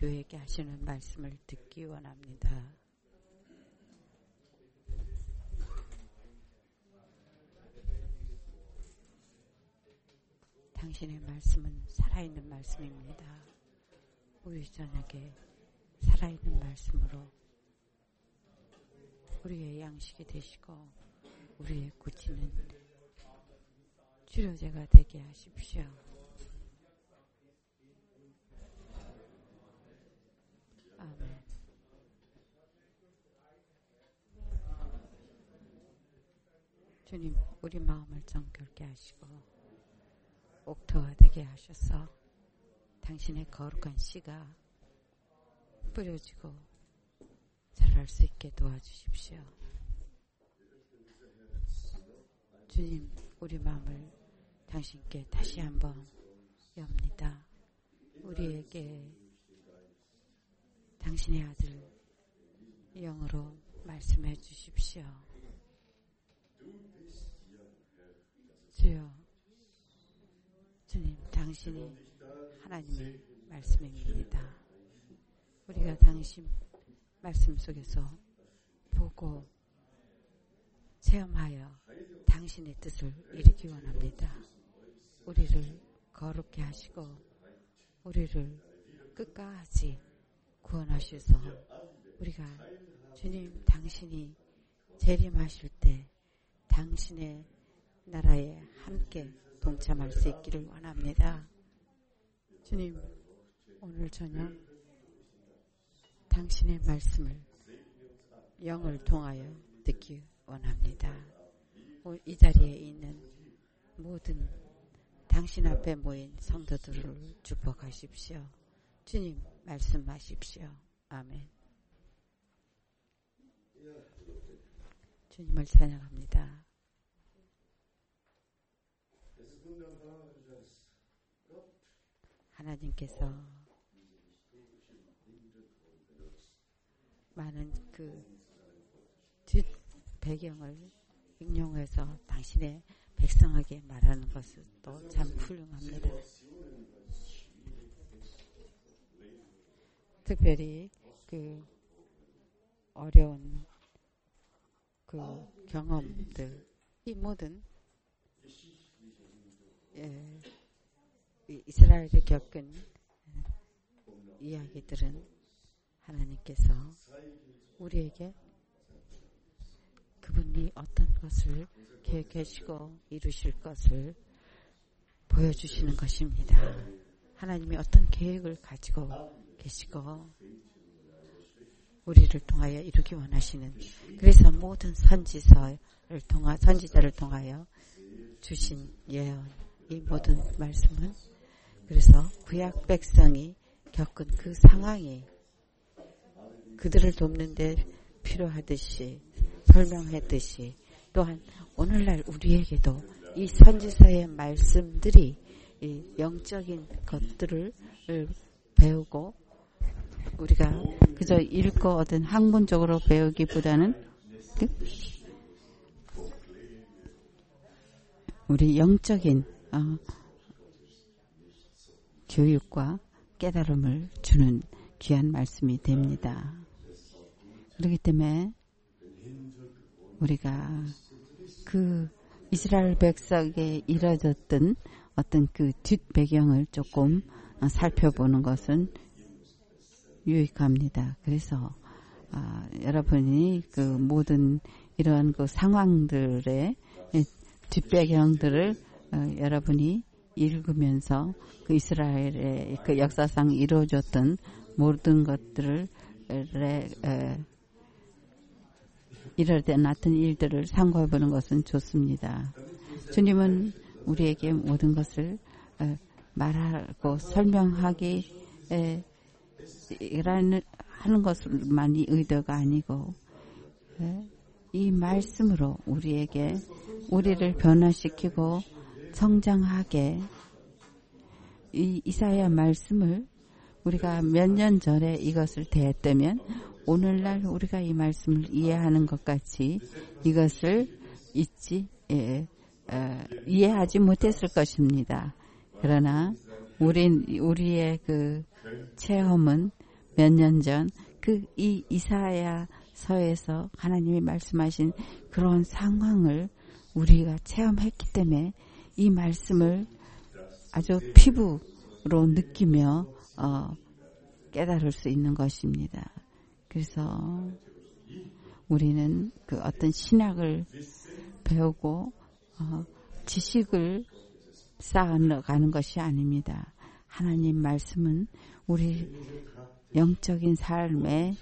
교회에게 하시는 말씀을 듣기 원합니다. 당신의 말씀은 살아있는 말씀입니다. 우리 저녁에 살아있는 말씀으로 우리의 양식이 되시고 우리의 고치는 치료제가 되게 하십시오. 아멘. 주님, 우리 마음을 정결케 하시고 옥토가 되게 하셔서 당신의 거룩한 씨가 뿌려지고 자랄 수 있게 도와주십시오. 주님, 우리 마음을 당신께 다시 한번 엽니다. 우리에게 당신의 아들 영으로 말씀해 주십시오. 주여, 주님, 당신이 하나님의 말씀입니다. 우리가 당신 말씀 속에서 보고 체험하여 당신의 뜻을 이루기 원합니다. 우리를 거룩게 하시고 우리를 끝까지 구원하셔서 우리가 주님 당신이 재림하실 때 당신의 나라에 함께 동참할 수 있기를 원합니다. 주님, 오늘 저녁 당신의 말씀을 영을 통하여 듣기 원합니다. 이 자리에 있는 모든 당신 앞에 모인 성도들을 축복하십시오. 주님, 말씀하십시오. 아멘. 주님을 찬양합니다. 하나님께서 많은 그 뒷 배경을 인용해서 당신의 백성에게 말하는 것은 또 참 훌륭합니다. 특별히 그 어려운 그 경험들, 이 모든 이스라엘이 겪은 이야기들은 하나님께서 우리에게 그분이 어떤 것을 계획하시고 이루실 것을 보여주시는 것입니다. 하나님이 어떤 계획을 가지고 계시고 우리를 통하여 이루기 원하시는, 그래서 모든 선지자를 통하여 주신 예언, 이 모든 말씀은 그래서 구약 백성이 겪은 그 상황이 그들을 돕는 데 필요하듯이 설명했듯이 또한 오늘날 우리에게도 이 선지서의 말씀들이 이 영적인 것들을 배우고 우리가 그저 읽고 얻은 학문적으로 배우기보다는 우리 영적인 교육과 깨달음을 주는 귀한 말씀이 됩니다. 그렇기 때문에 우리가 그 이스라엘 백성에게 이뤄졌던 어떤 그 뒷배경을 조금 살펴보는 것은 유익합니다. 그래서 여러분이 그 모든 이러한 그 상황들의 뒷배경들을 여러분이 읽으면서 그 이스라엘의 그 역사상 이루어졌던 모든 것들을 이럴 때 나타난 일들을 참고해보는 것은 좋습니다. 주님은 우리에게 모든 것을 말하고 설명하기 하는 것만이 의도가 아니고 이 말씀으로 우리를 변화시키고 성장하게 이 이사야 말씀을 우리가 몇 년 전에 이것을 대했다면 오늘날 우리가 이 말씀을 이해하는 것 같이 이것을 이해하지 못했을 것입니다. 그러나 우리의 그 체험은 몇 년 전 이 이사야서에서 하나님이 말씀하신 그런 상황을 우리가 체험했기 때문에 이 말씀을 아주 피부로 느끼며 깨달을 수 있는 것입니다. 그래서 우리는 그 어떤 신학을 배우고 지식을 쌓아가는 것이 아닙니다. 하나님 말씀은 우리 영적인 삶의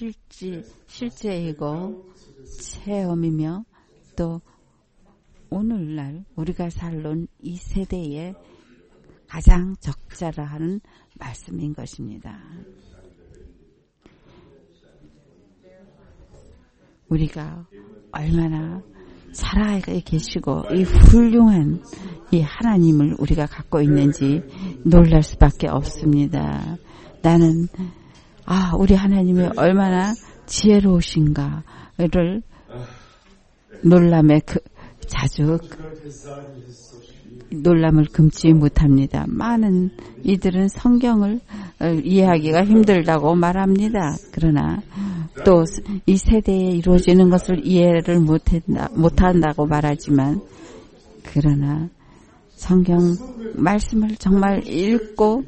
실제이고 체험이며 또 오늘날 우리가 살던 이 세대에 가장 적절한 말씀인 것입니다. 우리가 얼마나 살아계 계시고 이 훌륭한 이 하나님을 우리가 갖고 있는지 놀랄 수밖에 없습니다. 나는 우리 하나님이 얼마나 지혜로우신가를 놀람에 자주 놀람을 금치 못합니다. 많은 이들은 성경을 이해하기가 힘들다고 말합니다. 그러나 또 이 세대에 이루어지는 것을 이해를 못한다고 말하지만 그러나 성경 말씀을 정말 읽고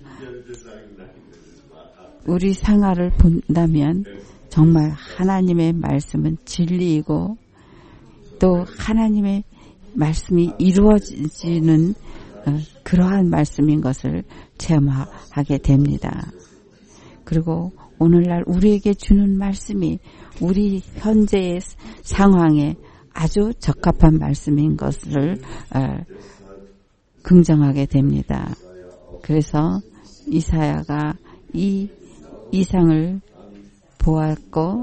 우리 생활을 본다면 정말 하나님의 말씀은 진리이고 또 하나님의 말씀이 이루어지는 그러한 말씀인 것을 체험하게 됩니다. 그리고 오늘날 우리에게 주는 말씀이 우리 현재의 상황에 아주 적합한 말씀인 것을 긍정하게 됩니다. 그래서 이사야가 이 이상을 보았고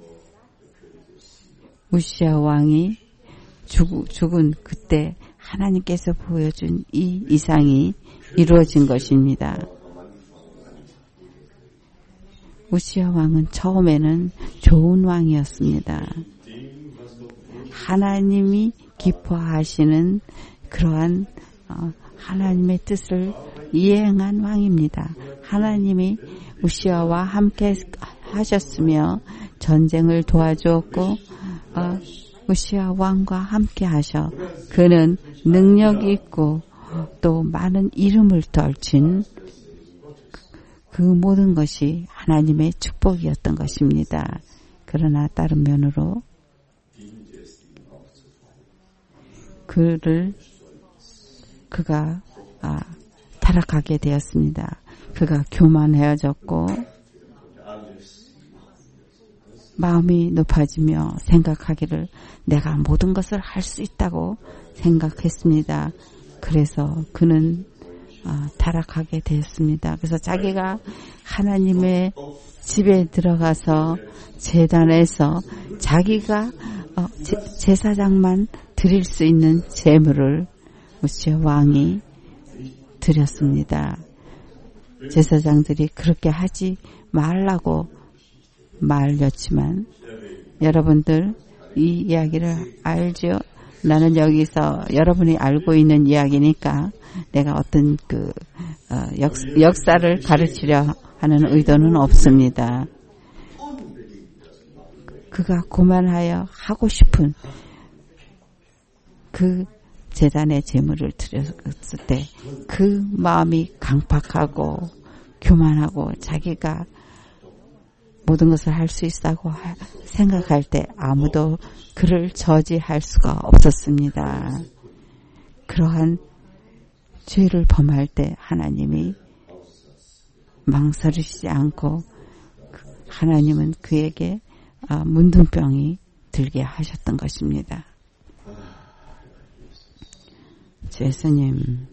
우시아 왕이 죽은 그때 하나님께서 보여준 이 이상이 이루어진 것입니다. 우시아 왕은 처음에는 좋은 왕이었습니다. 하나님이 기뻐하시는 그러한 하나님의 뜻을 이행한 왕입니다. 하나님이 우시아와 함께 하셨으며 전쟁을 도와주었고 우시아 왕과 함께 하셔 그는 능력이 있고 또 많은 이름을 떨친 그 모든 것이 하나님의 축복이었던 것입니다. 그러나 다른 면으로 그가 타락하게 되었습니다. 그가 교만해졌고 마음이 높아지며 생각하기를 내가 모든 것을 할 수 있다고 생각했습니다. 그래서 그는 타락하게 되었습니다. 그래서 자기가 하나님의 집에 들어가서 제단에서 자기가 제사장만 드릴 수 있는 제물을 우시아 왕이 드렸습니다. 제사장들이 그렇게 하지 말라고 말렸지만 여러분들 이 이야기를 알죠? 나는 여기서 여러분이 알고 있는 이야기니까 내가 어떤 역사를 가르치려 하는 의도는 없습니다. 그가 고만하여 하고 싶은 그 제단의 제물을 드렸을 때 그 마음이 강팍하고 교만하고 자기가 모든 것을 할 수 있다고 생각할 때 아무도 그를 저지할 수가 없었습니다. 그러한 죄를 범할 때 하나님이 망설이지 않고 하나님은 그에게 문둥병이 들게 하셨던 것입니다. 예수님,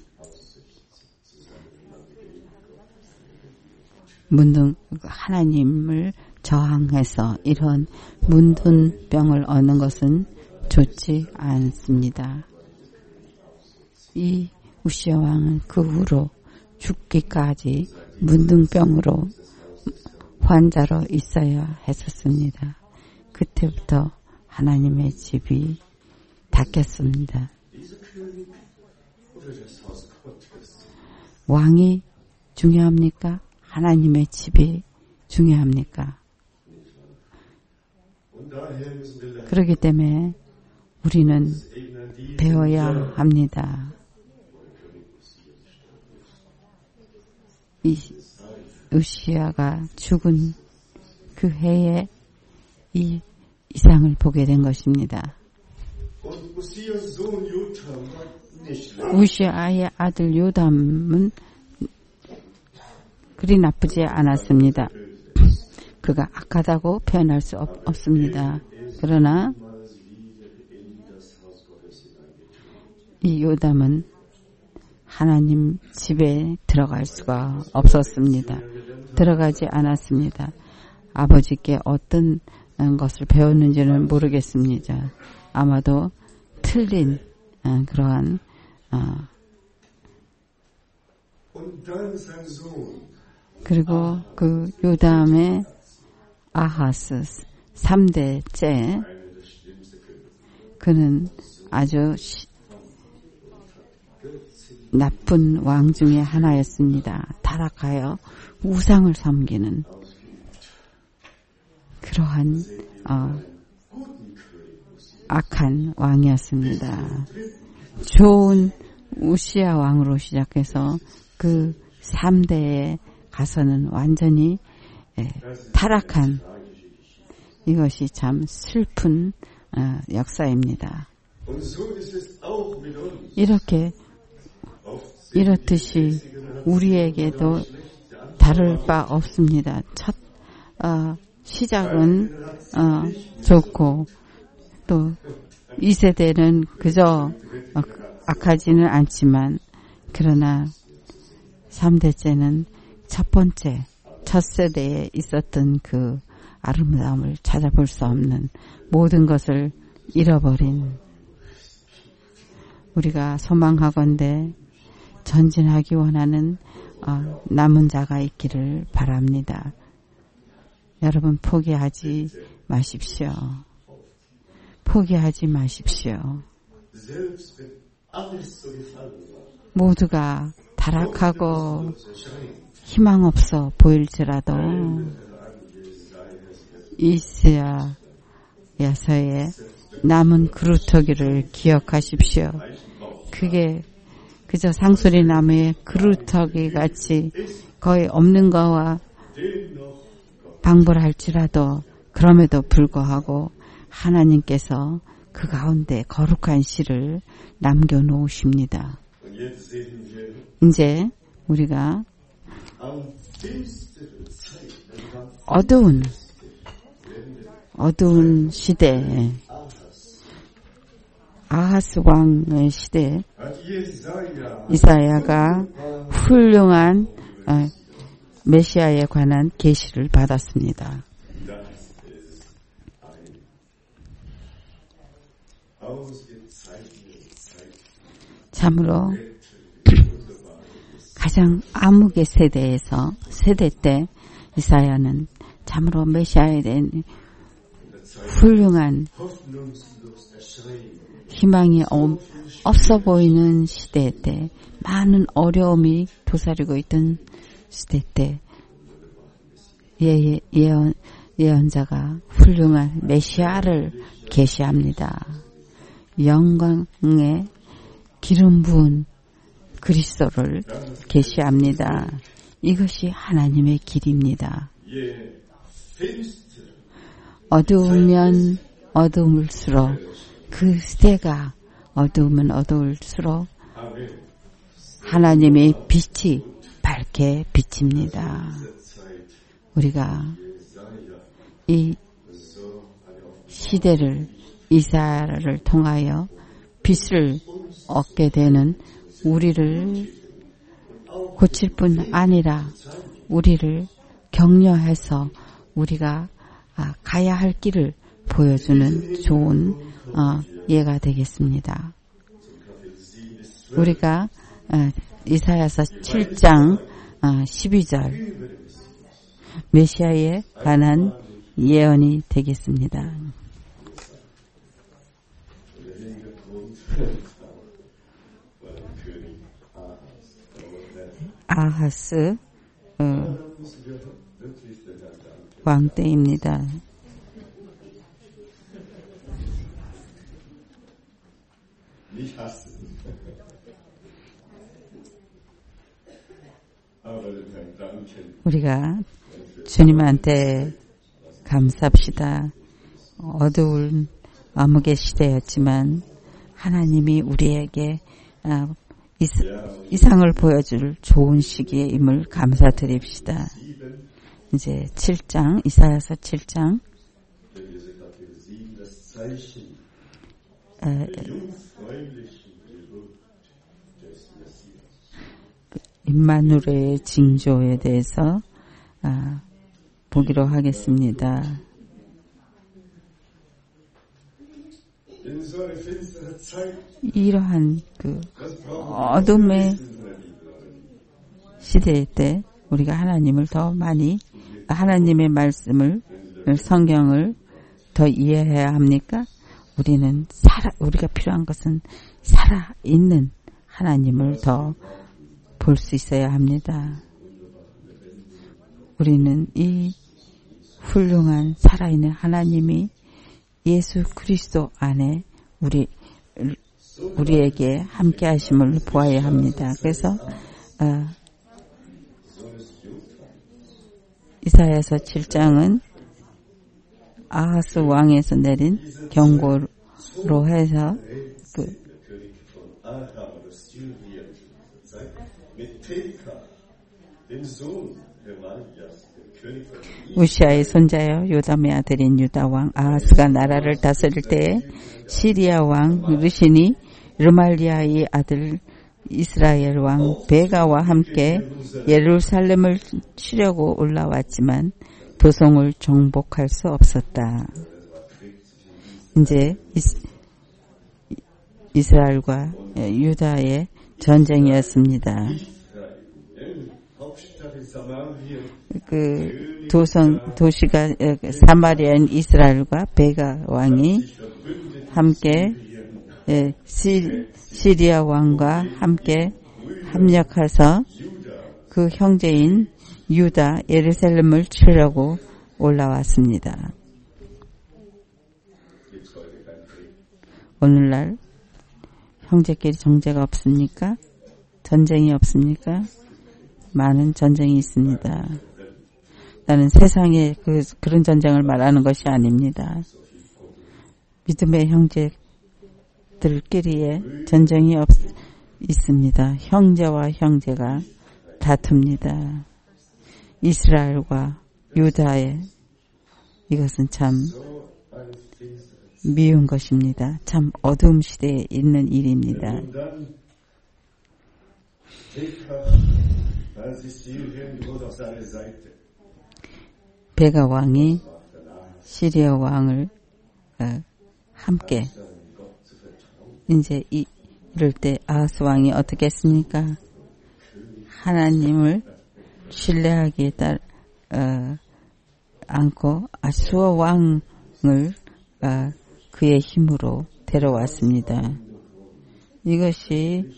하나님을 저항해서 이런 문둥병을 얻는 것은 좋지 않습니다. 이 우시아 왕은 그 후로 죽기까지 문둥병으로 환자로 있어야 했었습니다. 그때부터 하나님의 집이 닫혔습니다. 왕이 중요합니까? 하나님의 집이 중요합니까? 그렇기 때문에 우리는 배워야 합니다. 이 우시아가 죽은 그 해에 이 이상을 보게 된 것입니다. 우시아의 아들 요담은 그리 나쁘지 않았습니다. 그가 악하다고 표현할 수 없습니다. 그러나 이 요담은 하나님 집에 들어갈 수가 없었습니다. 들어가지 않았습니다. 아버지께 어떤 것을 배웠는지는 모르겠습니다. 아마도 틀린 그러한 그리고 그 요담의 아하스 3대째 그는 아주 나쁜 왕 중에 하나였습니다. 타락하여 우상을 섬기는 그러한 악한 왕이었습니다. 좋은 우시아 왕으로 시작해서 그 3대에 가서는 완전히 타락한 이것이 참 슬픈 역사입니다. 이렇듯이 우리에게도 다를 바 없습니다. 첫 시작은 좋고 또 2세대는 그저 악하지는 않지만 그러나 3대째는 첫 세대에 있었던 그 아름다움을 찾아볼 수 없는 모든 것을 잃어버린 우리가 소망하건대 전진하기 원하는 남은 자가 있기를 바랍니다. 여러분 포기하지 마십시오. 포기하지 마십시오. 모두가 타락하고 희망 없어 보일지라도 이사야서의 남은 그루터기를 기억하십시오. 그게 그저 상수리 나무의 그루터기 같이 거의 없는 거와 방불할지라도 그럼에도 불구하고 하나님께서 그 가운데 거룩한 씨를 남겨놓으십니다. 이제 우리가 어두운 시대에 아하스 왕의 시대에 이사야가 훌륭한 메시아에 관한 계시를 받았습니다. 참으로 가장 암흑의 세대 때 이사야는 참으로 메시아에 대한 훌륭한 희망이 없어 보이는 시대 때 많은 어려움이 도사리고 있던 시대 때 예언자가 훌륭한 메시아를 계시합니다. 영광의 기름 부은 그리스도를 계시합니다. 이것이 하나님의 길입니다. 어두우면 어두울수록 그 시대가 어두우면 어두울수록 하나님의 빛이 밝게 비칩니다. 우리가 이 시대를 이사야를 통하여 빛을 얻게 되는 우리를 고칠 뿐 아니라 우리를 격려해서 우리가 가야 할 길을 보여주는 좋은 예가 되겠습니다. 우리가 이사야서 7장 12절 메시아에 관한 예언이 되겠습니다. 아하스 왕 때입니다. 우리가 주님한테 감사합시다. 어두운 암흑의 시대였지만 하나님이 우리에게 이상을 보여줄 좋은 시기임을 감사드립시다. 이제 7장, 이사야서 7장 임마누엘의 징조에 대해서 보기로 하겠습니다. 이러한 그 어둠의 시대 때 우리가 하나님을 더 많이 하나님의 말씀을 성경을 더 이해해야 합니까? 우리가 필요한 것은 살아있는 하나님을 더 볼 수 있어야 합니다. 우리는 이 훌륭한 살아있는 하나님이 예수 그리스도 안에 우리에게 함께 하심을 보아야 합니다. 그래서 이사야서 7장은 아하스 왕에서 내린 경고로 해서 우시아의 손자여 요담의 아들인 유다왕 아하스가 나라를 다스릴 때에 시리아 왕 르신이 르말리아의 아들 이스라엘 왕 베가와 함께 예루살렘을 치려고 올라왔지만 도성을 정복할 수 없었다. 이제 이스라엘과 유다의 전쟁이었습니다. 그 도시가 사마리아인 이스라엘과 베가 왕이 함께 시리아 왕과 함께 합력해서 그 형제인 유다 예루살렘을 치려고 올라왔습니다. 오늘날 형제끼리 정제가 없습니까? 전쟁이 없습니까? 많은 전쟁이 있습니다. 나는 세상에 그런 전쟁을 말하는 것이 아닙니다. 믿음의 형제들끼리의 전쟁이 있습니다. 형제와 형제가 다툽니다. 이스라엘과 유다의 이것은 참 미운 것입니다. 참 어두움 시대에 있는 일입니다. 베가 왕이 시리아 왕을 함께 이제 이럴 때 아하스 왕이 어떻게 했습니까? 하나님을 신뢰하기에 않고 아수어 왕을 그의 힘으로 데려왔습니다. 이것이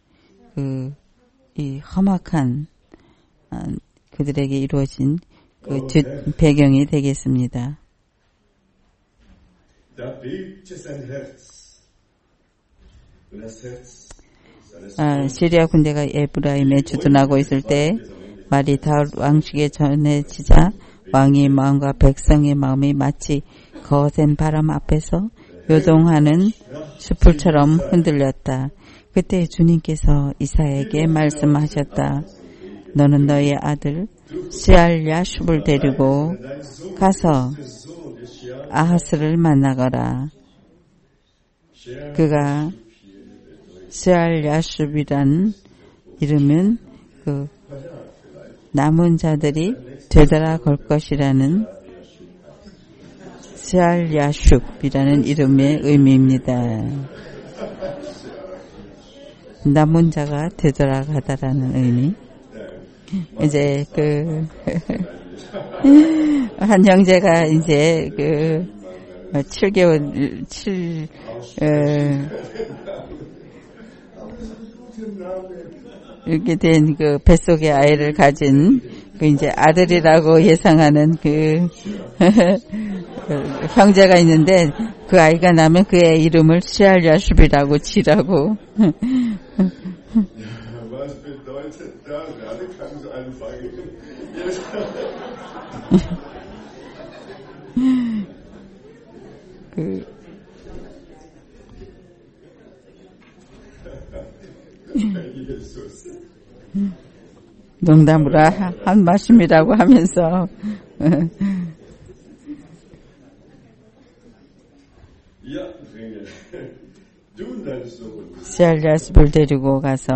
이 험악한 그들에게 이루어진 그 배경이 되겠습니다. 시리아 군대가 에브라임에 주둔하고 있을 때 말이 다윗 왕에게 전해지자 왕의 마음과 백성의 마음이 마치 거센 바람 앞에서 요동하는 숯불처럼 흔들렸다. 그때 주님께서 이사야에게 말씀하셨다. 너는 너의 아들 스알야숩을 데리고 가서 아하스를 만나거라. 그가 스알야숩이란 이름은 그 남은 자들이 되돌아 걸 것이라는 스알야숩이라는 이름의 의미입니다. 남은 자가 되돌아가다라는 의미. 이제 한 형제가 이제 7개월 이렇게 된 그 뱃속에 아이를 가진 그 이제 아들이라고 예상하는 그 형제가 있는데 그 아이가 나면 그 애 이름을 시알야숑이라고 지라고. 농담으로 한 말씀이라고 하면서 시알야숑을 데리고 가서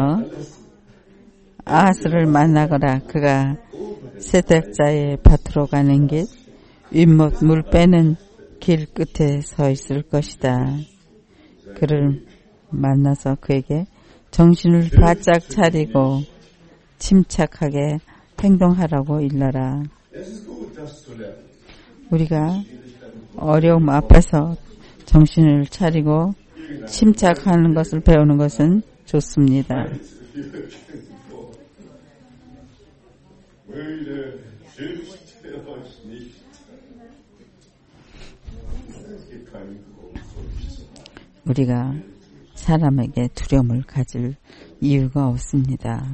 아하스를 만나거라. 그가 세탁자의 밭으로 가는 길 윗못 물 빼는 길 끝에 서 있을 것이다. 그를 만나서 그에게 정신을 바짝 차리고 침착하게 행동하라고 일러라. 우리가 어려움 앞에서 정신을 차리고 침착하는 것을 배우는 것은 좋습니다. 우리가 사람에게 두려움을 가질 이유가 없습니다.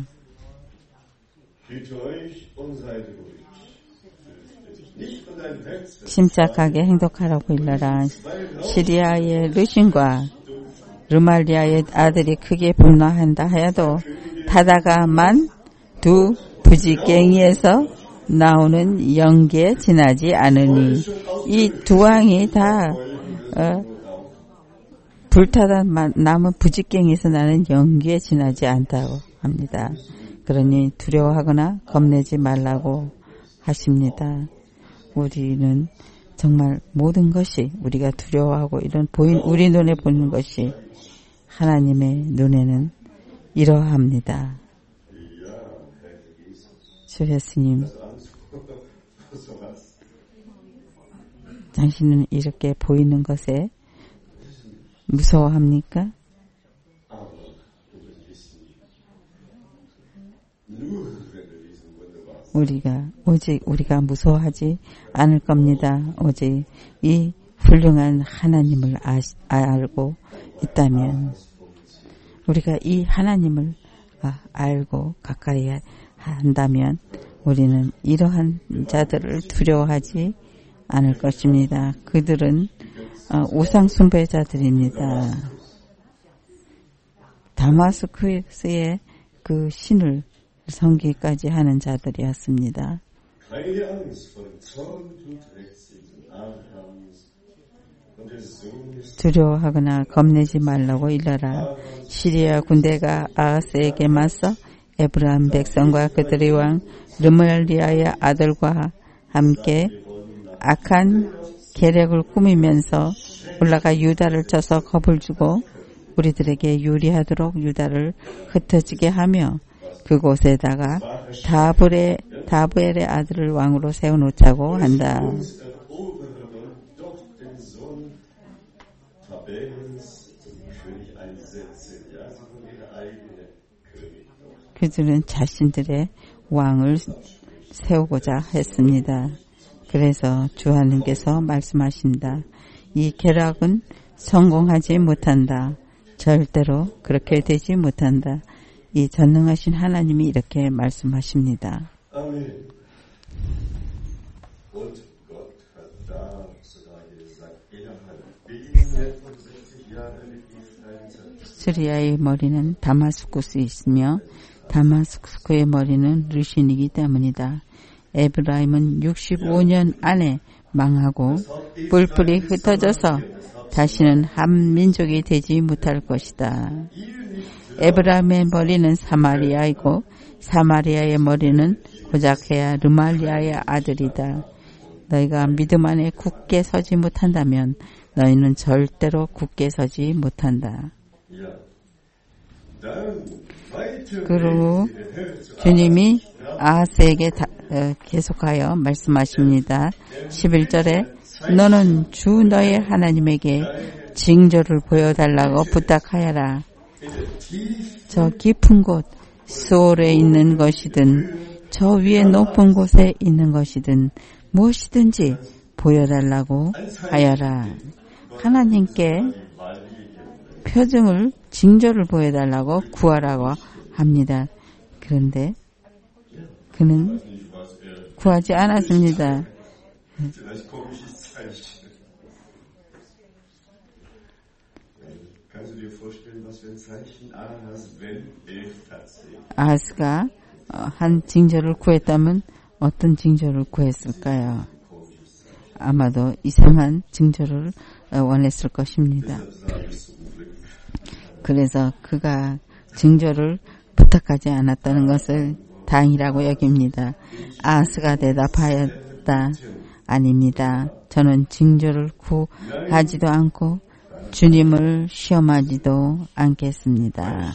침착하게 행동하라고 일러라. 시리아의 르신과 르말리아의 아들이 크게 분노한다 하여도 타다가만 두 부지깽이에서 나오는 연기에 지나지 않으니 이 두 왕이 다 불타다 남은 부지깽이에서 나는 연기에 지나지 않다고 합니다. 그러니 두려워하거나 겁내지 말라고 하십니다. 우리는 정말 모든 것이 우리가 두려워하고 이런 우리 눈에 보이는 것이 하나님의 눈에는 이러합니다. 주 예수님, 당신은 이렇게 보이는 것에 무서워합니까? 우리가 무서워하지 않을 겁니다. 오직 이 훌륭한 하나님을 알고 있다면, 우리가 이 하나님을 알고 가까이 한다면 우리는 이러한 자들을 두려워하지 않을 것입니다. 그들은 우상 숭배자들입니다. 다마스쿠스의 그 신을 섬기기까지 하는 자들이었습니다. 두려워하거나 겁내지 말라고 일러라. 시리아 군대가 아하스에게 맞서 에브라임 백성과 그들의 왕 르말리아의 아들과 함께 악한 계략을 꾸미면서 올라가 유다를 쳐서 겁을 주고 우리들에게 유리하도록 유다를 흩어지게 하며 그곳에다가 다브엘의 아들을 왕으로 세워놓자고 한다. 그들은 자신들의 왕을 세우고자 했습니다. 그래서 주 하나님께서 말씀하신다. 이 계략은 성공하지 못한다. 절대로 그렇게 되지 못한다. 이 전능하신 하나님이 이렇게 말씀하십니다. 시리아의 머리는 다마스쿠스에 있으며 다마스쿠스의 머리는 르신이기 때문이다. 에브라임은 65년 안에 망하고 뿔뿔이 흩어져서 다시는 한 민족이 되지 못할 것이다. 에브라임의 머리는 사마리아이고 사마리아의 머리는 고작해야 르말리아의 아들이다. 너희가 믿음 안에 굳게 서지 못한다면 너희는 절대로 굳게 서지 못한다. 그리고 주님이 아하스에게 계속하여 말씀하십니다. 11절에 너는 주 너의 하나님에게 징조를 보여달라고 부탁하여라. 저 깊은 곳 수올에 있는 것이든 저 위에 높은 곳에 있는 것이든 무엇이든지 보여달라고 하여라. 하나님께 표징을, 징조를 보여달라고 구하라고 합니다. 그런데 그는 구하지 않았습니다. 아하스가 한 징조를 구했다면 어떤 징조를 구했을까요? 아마도 이상한 징조를 원했을 것입니다. 그래서 그가 징조를 부탁하지 않았다는 것을 다행이라고 여깁니다. 아하스가 대답하였다. 아닙니다. 저는 징조를 구하지도 않고 주님을 시험하지도 않겠습니다.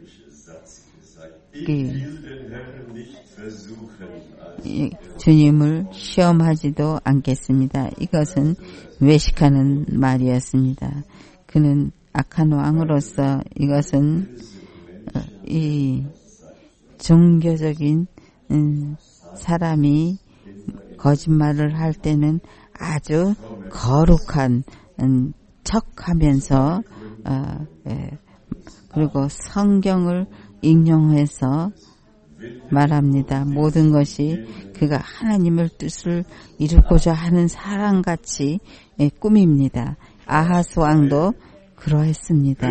주님을 시험하지도 않겠습니다. 이것은 외식하는 말이었습니다. 그는 악한 왕으로서 이것은 이 종교적인 사람이 거짓말을 할 때는 아주 거룩한 척하면서 그리고 성경을 인용해서 말합니다. 모든 것이 그가 하나님의 뜻을 이루고자 하는 사람같이 꾸밉니다. 아하스 왕도 그러했습니다.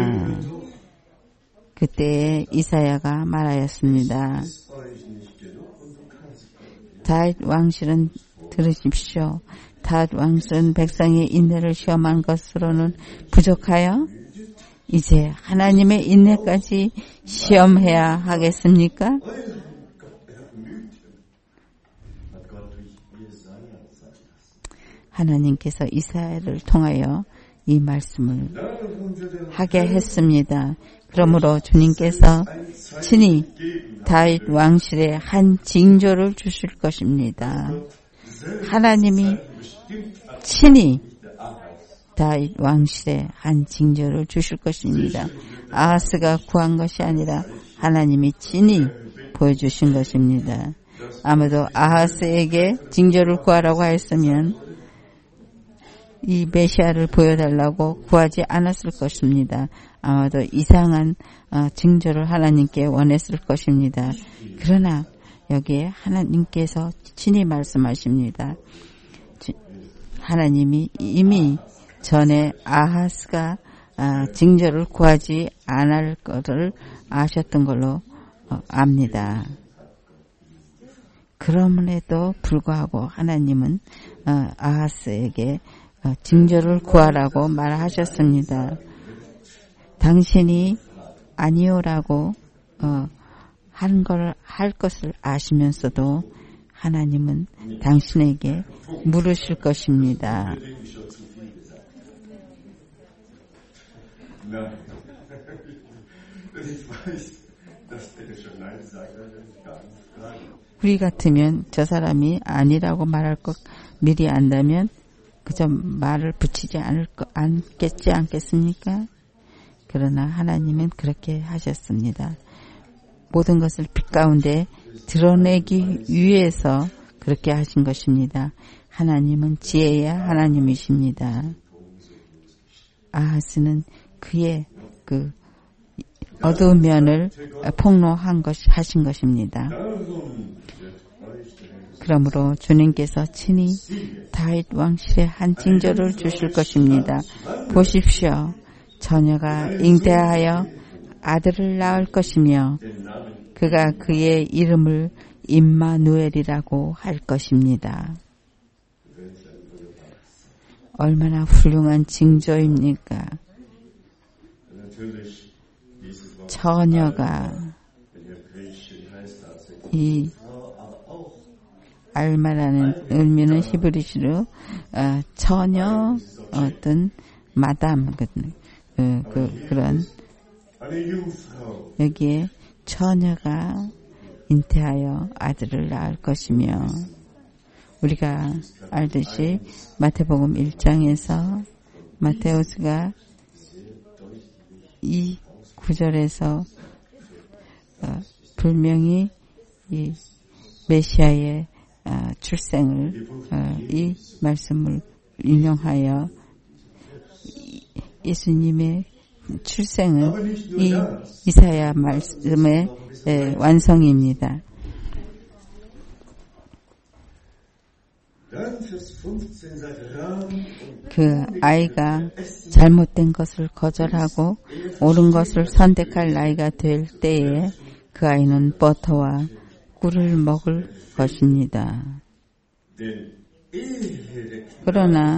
그때 이사야가 말하였습니다. 다윗 왕실은 들으십시오. 다윗 왕실은 백성의 인내를 시험한 것으로는 부족하여 이제 하나님의 인내까지 시험해야 하겠습니까? 하나님께서 이사야를 통하여 이 말씀을 하게 했습니다. 그러므로 주님께서 친히 다윗 왕실에 한 징조를 주실 것입니다. 하나님이 친히 다윗 왕실에 한 징조를 주실 것입니다. 아하스가 구한 것이 아니라 하나님이 친히 보여주신 것입니다. 아마도 아하스에게 징조를 구하라고 하였으면 이 메시아를 보여달라고 구하지 않았을 것입니다. 아마도 이상한 징조를 하나님께 원했을 것입니다. 그러나 여기에 하나님께서 친히 말씀하십니다. 하나님이 이미 전에 아하스가 징조를 구하지 않을 것을 아셨던 걸로 압니다. 그럼에도 불구하고 하나님은 아하스에게 징조를 구하라고 말하셨습니다. 당신이 아니오라고 할 것을 아시면서도 하나님은 당신에게 물으실 것입니다. 우리 같으면 저 사람이 아니라고 말할 것 미리 안다면 그저 말을 붙이지 않겠지 않겠습니까? 그러나 하나님은 그렇게 하셨습니다. 모든 것을 빛 가운데 드러내기 위해서 그렇게 하신 것입니다. 하나님은 지혜의 하나님이십니다. 아하스는 그의 그 어두운 면을 하신 것입니다. 그러므로 주님께서 친히 다윗 왕실에 한 징조를 주실 것입니다. 보십시오. 처녀가 잉태하여 아들을 낳을 것이며 그가 그의 이름을 임마누엘이라고 할 것입니다. 얼마나 훌륭한 징조입니까? 처녀가 이 알마라는 의미는 히브리시로 처녀 어떤 마담 그런 여기에 처녀가 잉태하여 아들을 낳을 것이며 우리가 알듯이 마태복음 1장에서 마테우스가 이 구절에서 분명히 메시아의 출생을 이 말씀을 인용하여 예수님의 출생은 이 이사야 말씀의 완성입니다. 그 아이가 잘못된 것을 거절하고 옳은 것을 선택할 나이가 될 때에 그 아이는 버터와 꿀을 먹을 것입니다. 그러나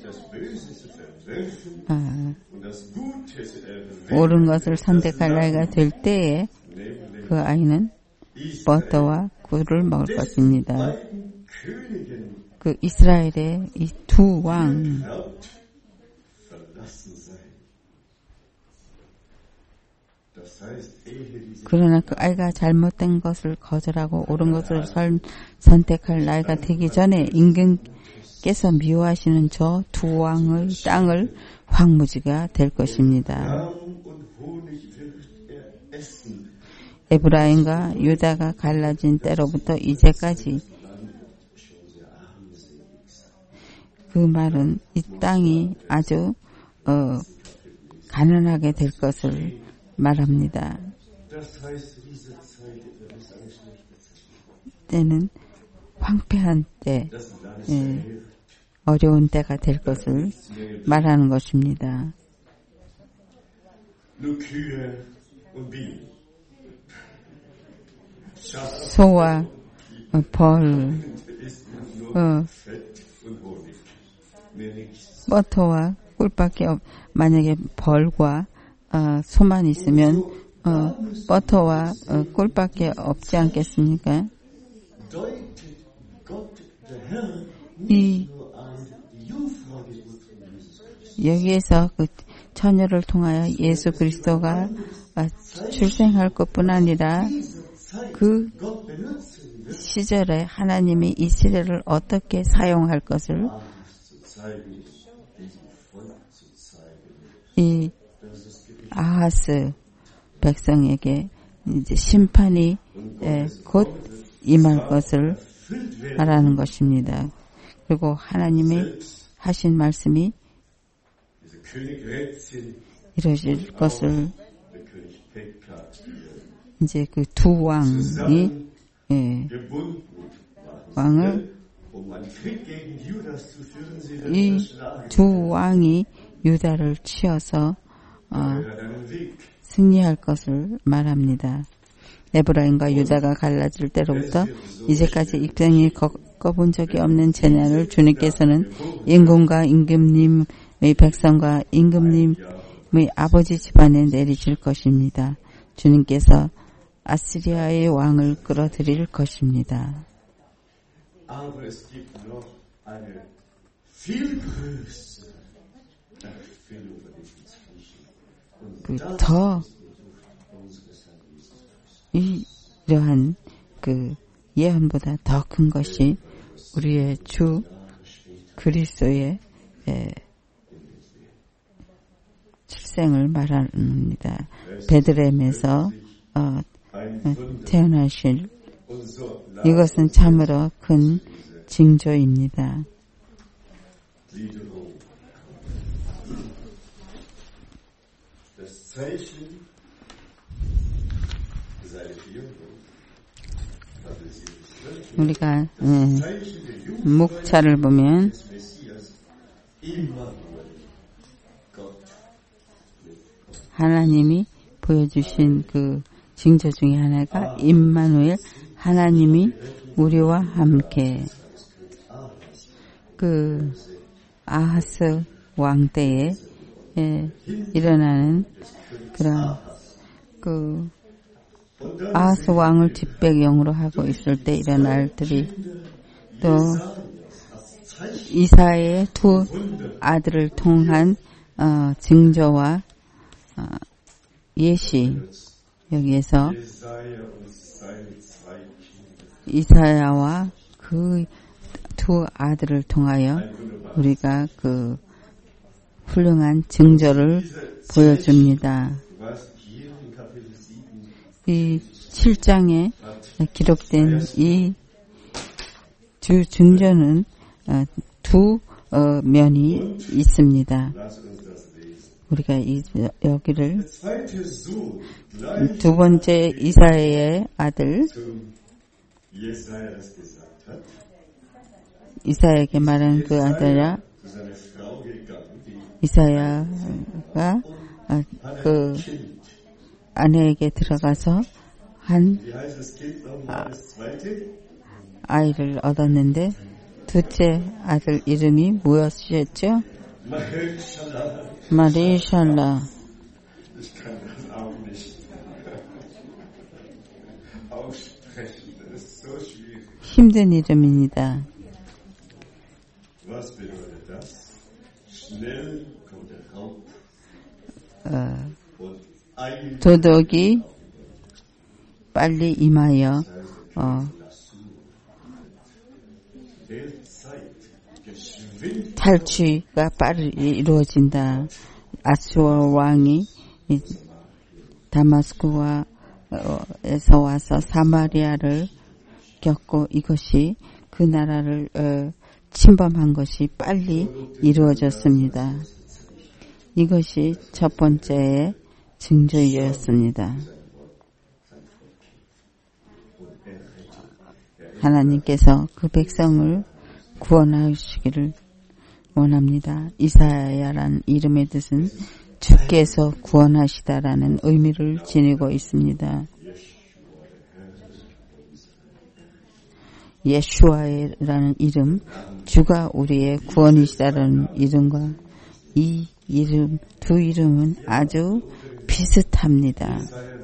옳은 것을 선택할 나이가 될 때에 그 아이는 버터와 꿀을 먹을 것입니다. 그 이스라엘의 이 두 왕, 그러나 그 아이가 잘못된 것을 거절하고 옳은 것을 선택할 나이가 되기 전에 임금께서 미워하시는 저 두 왕의 땅을 황무지가 될 것입니다. 에브라임과 유다가 갈라진 때로부터 이제까지 그 말은 이 땅이 아주 가난하게 될 것을 말합니다. 때는 황폐한 때, 어려운 때가 될 것을 말하는 것입니다. 소와 벌, 버터와 꿀밖에 만약에 벌과 소만 있으면 버터와 꿀밖에 없지 않겠습니까? 여기에서 그 처녀를 통하여 예수 그리스도가 출생할 것뿐 아니라 그 시절에 하나님이 이 시대를 어떻게 사용할 것을 이 아하스 백성에게 이제 심판이 곧 임할 것을 말하는 것입니다. 그리고 하나님의 하신 말씀이 이루어질 것을 이제 그 두 왕이 왕을 이 두 왕이 유다를 치어서 승리할 것을 말합니다. 에브라임과 유다가 갈라질 때로부터 이제까지 입장이 겪어본 적이 없는 재난을 주님께서는 임금과 임금님의 백성과 임금님의 아버지 집안에 내리실 것입니다. 주님께서 아시리아의 왕을 끌어들일 것입니다. 더 이러한 그 예언보다 더 큰 것이 우리의 주 그리스도의 출생을 말합니다. 베들레헴에서 태어나실 이것은 참으로 큰 징조입니다. 우리가 목차를 보면 하나님이 보여주신 그 징조 중에 하나가 임마누엘, 하나님이 우리와 함께. 그 아하스 왕 때에 일어나는 그런 그 아하스 왕을 뒷배경으로 하고 있을 때 일어날 일들이, 또 이사의 두 아들을 통한 징조와 예시, 여기에서 이사야와 그 두 아들을 통하여 우리가 그 훌륭한 징조를 보여줍니다. 이 7장에 기록된 이 주 증조는 두 면이 있습니다. 우리가 여기를 두 번째 이사야의 아들 이사야에게 말한 그 아들야 이사야가 그 아내에게 들어가서 한 아이를 얻었는데 둘째 아들 이름이 무엇이었죠? 마리샬라. 힘든 이름입니다. 도덕이 빨리 임하여 탈취가 빠르게 이루어진다. 아수어 왕이 다마스쿠에서 와서 사마리아를 겪고 이것이 그 나라를 침범한 것이 빨리 이루어졌습니다. 이것이 첫 번째의 징조였습니다. 하나님께서 그 백성을 구원하시기를 원합니다. 이사야라는 이름의 뜻은 주께서 구원하시다라는 의미를 지니고 있습니다. 예슈아라는 이름, 주가 우리의 구원이시다라는 이름과 이 이름, 두 이름은 아주 비슷합니다.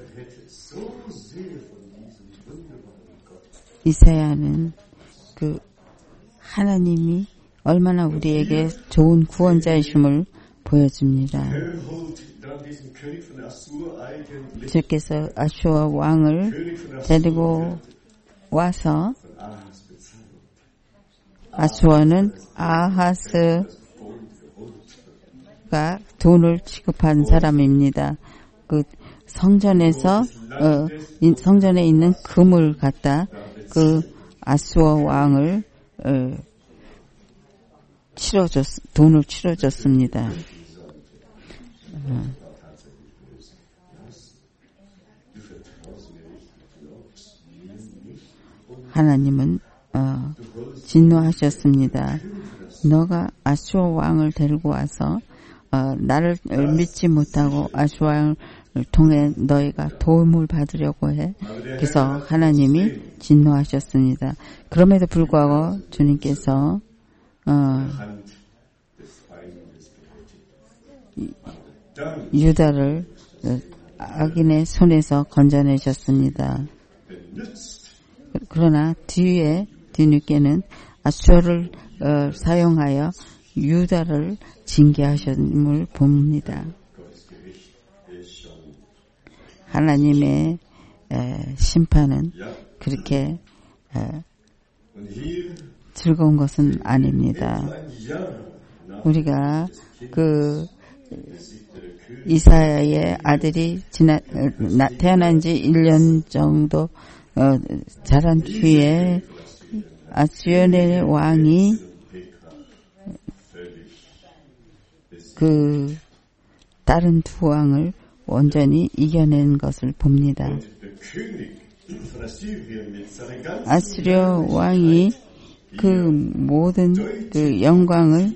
이사야는 그 하나님이 얼마나 우리에게 좋은 구원자이심을 보여줍니다. 주께서 아수어 왕을 데리고 와서 아수어는 아하스가 돈을 취급한 사람입니다. 그 성전에서 성전에 있는 금을 갖다 아수어 왕을 돈을 치러줬습니다. 하나님은 진노하셨습니다. 너가 아수어 왕을 데리고 와서 나를 믿지 못하고 아수어 왕을 통해 너희가 도움을 받으려고 해. 그래서 하나님이 진노하셨습니다. 그럼에도 불구하고 주님께서 유다를 악인의 손에서 건져내셨습니다. 그러나 뒤늦게는 아수어를 사용하여 유다를 징계하셨음을 봅니다. 하나님의 심판은 그렇게 즐거운 것은 아닙니다. 우리가 그 이사야의 아들이 태어난 지 1년 정도 자란 뒤에 아스연의 왕이 그 다른 두 왕을 온전히 이겨낸 것을 봅니다. 아스리아 왕이 그 모든 그 영광을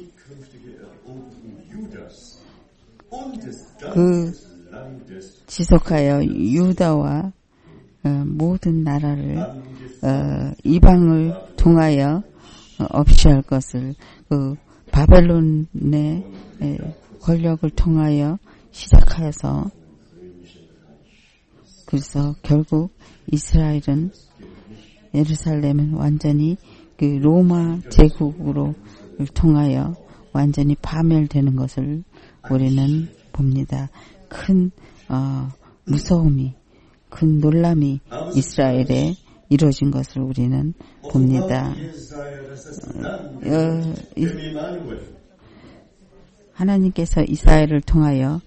지속하여 유다와 모든 나라를 이방을 통하여 없이할 것을 바벨론의 권력을 통하여 시작하여서 그래서 결국 이스라엘은 예루살렘은 완전히 그 로마 제국으로 통하여 완전히 파멸되는 것을 우리는 봅니다. 큰 무서움이 큰 놀람이 이스라엘에 이루어진 것을 우리는 봅니다. 하나님께서 이스라엘을 통하여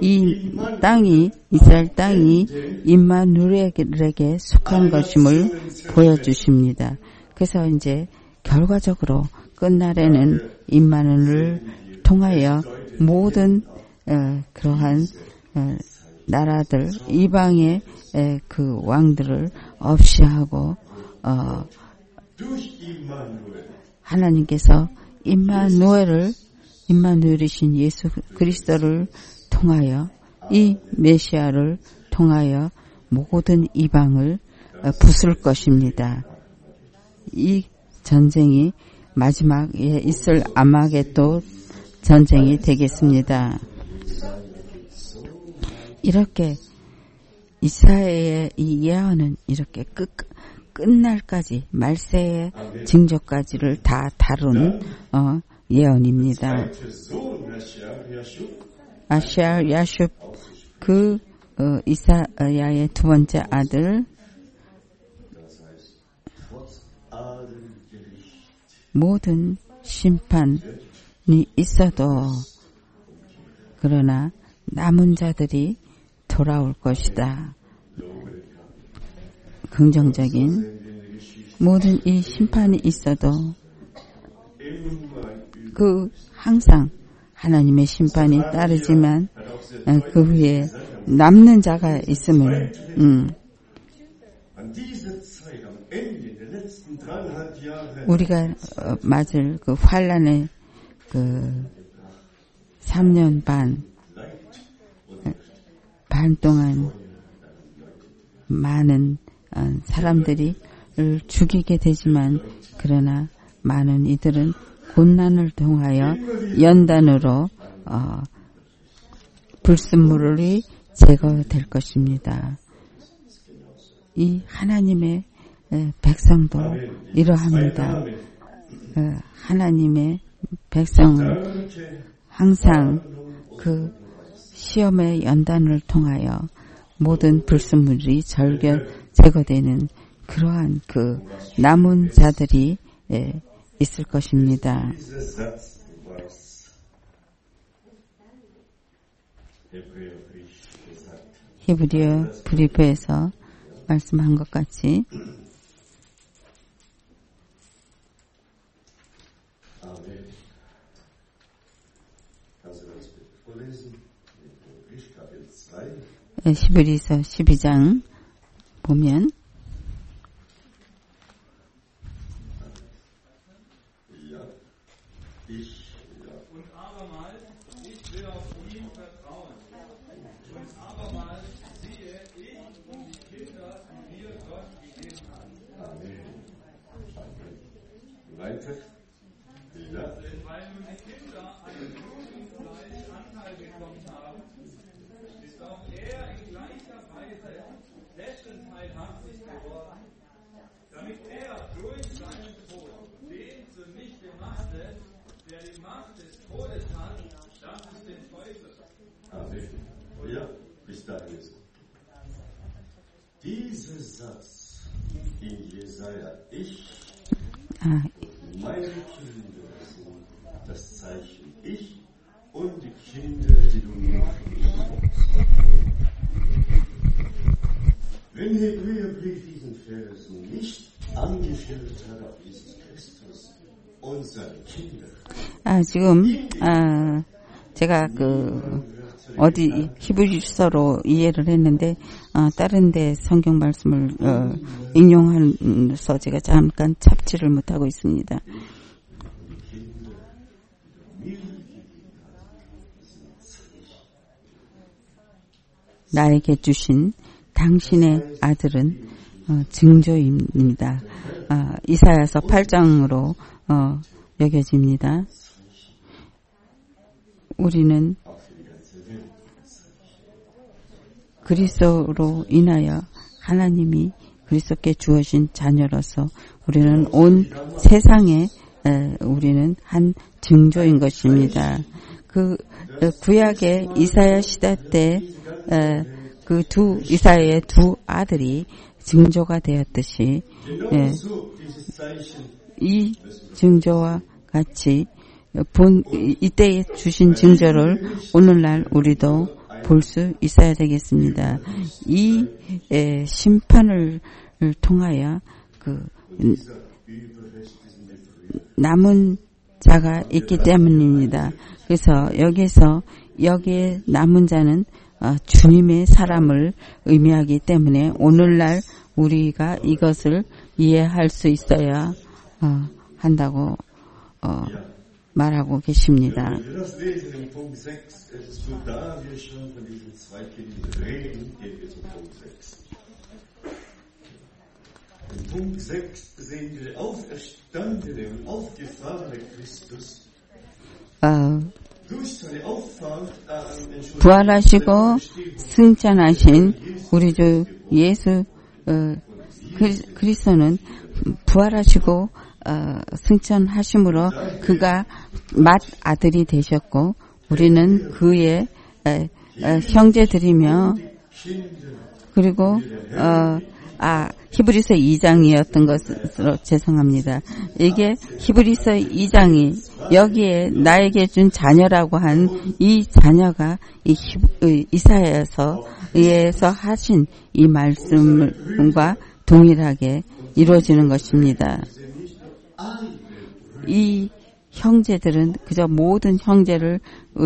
이스라엘 땅이 임마누엘에게 속한 것임을 보여주십니다. 그래서 이제 결과적으로 끝날에는 임마누엘을 통하여 모든 그러한 나라들 이방의 그 왕들을 없이하고 하나님께서 임마누엘이신 예수 그리스도를 통하여 이 메시아를 통하여 모든 이방을 부술 것입니다. 이 전쟁이 마지막에 있을 아마겟돈 전쟁이 되겠습니다. 이렇게 이사야의 이 예언은 이렇게 끝날까지 말세의 징조까지를 다 다룬 예언입니다. 아시아 야슈 그 이사야의 두 번째 아들 모든 심판이 있어도 그러나 남은 자들이 돌아올 것이다. 긍정적인 모든 이 심판이 있어도 그 항상 하나님의 심판이 따르지만 그 후에 남는 자가 있음을 우리가 맞을 그 환란의 그 3년 반 동안 많은 사람들이 죽이게 되지만 그러나 많은 이들은 곤난을 통하여 연단으로 불순물이 제거될 것입니다. 이 하나님의 백성도 이러합니다. 하나님의 백성은 항상 그 시험의 연단을 통하여 모든 불순물이 제거되는 그러한 그 남은 자들이 있을 것입니다. 히브리어 브리프에서 말씀한 것 같이 히브리서 12장 보면 지금 제가 어디 히브리서로 이해를 했는데 다른 데 성경 말씀을 인용해서 제가 잠깐 잡지를 못하고 있습니다. 나에게 주신 당신의 아들은 증조입니다. 이사야서 8장으로 여겨집니다. 우리는 그리스도로 인하여 하나님이 그리스도께 주어진 자녀로서 우리는 온 세상에 우리는 한 증조인 것입니다. 그 구약의 이사야 시대 때 그 이사야의 두 아들이 증조가 되었듯이 이 증조와 같이 이때에 주신 증조를 오늘날 우리도 볼 수 있어야 되겠습니다. 이 심판을 통하여 남은 자가 있기 때문입니다. 그래서 여기에 남은 자는 주님의 사람을 의미하기 때문에 오늘날 우리가 이것을 이해할 수 있어야 한다고 말하고 계십니다. Punkt 6 sehen wir der auferstandene und aufgefahrene Christus. 부활하시고 승천하신 우리 주 예수 그리스도는 부활하시고 승천하심으로 그가 맏아들이 되셨고 우리는 그의 형제들이며 그리고 히브리서 2장이었던 것으로 죄송합니다. 이게 히브리서 2장이 여기에 나에게 준 자녀라고 한 이 자녀가 이사야에서 하신 이 말씀과 동일하게 이루어지는 것입니다. 이 형제들은 그저 모든 형제를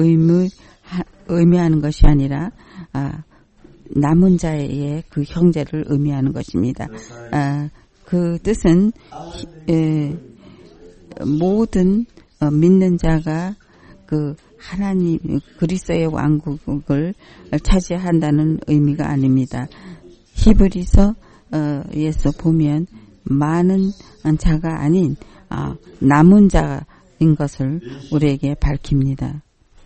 의미하는 것이 아니라 남은 자의 그 형제를 의미하는 것입니다. 그 뜻은 모든 믿는 자가 그 하나님 그리스도의 왕국을 차지한다는 의미가 아닙니다. 히브리서에서 보면 많은 자가 아닌 남은 자인 것을 우리에게 밝힙니다.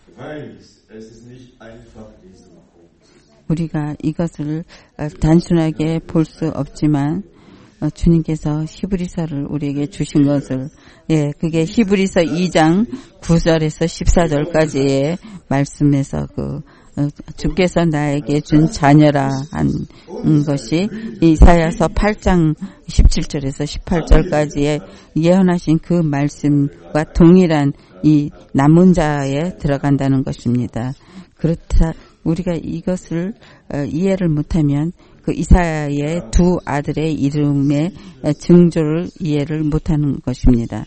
우리가 이것을 단순하게 볼 수 없지만 주님께서 히브리서를 우리에게 주신 것을 그게 히브리서 2장 9절에서 14절까지의 말씀에서 주께서 나에게 준 자녀라 한 것이 이사야서 8장 17절에서 18절까지의 예언하신 그 말씀과 동일한 이 남은 자에 들어간다는 것입니다. 그렇다 우리가 이것을 이해를 못하면 그 이사야의 두 아들의 이름의 증조를 이해를 못하는 것입니다.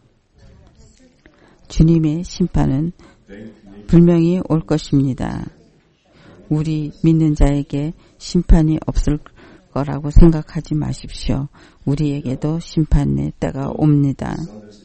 주님의 심판은 분명히 올 것입니다. 우리 믿는 자에게 심판이 없을 거라고 생각하지 마십시오. 우리에게도 심판의 때가 옵니다.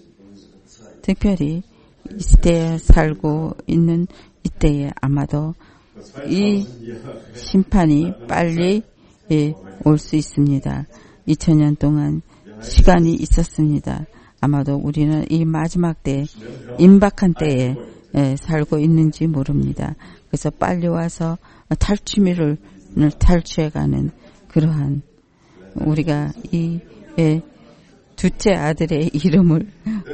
특별히 이 시대에 살고 있는 이때에 아마도 이 심판이 빨리 올 수 있습니다. 2000년 동안 시간이 있었습니다. 아마도 우리는 이 마지막 때, 임박한 때에 살고 있는지 모릅니다. 그래서 빨리 와서 탈취미를 탈취해가는 그러한 우리가 이 둘째 아들의 이름을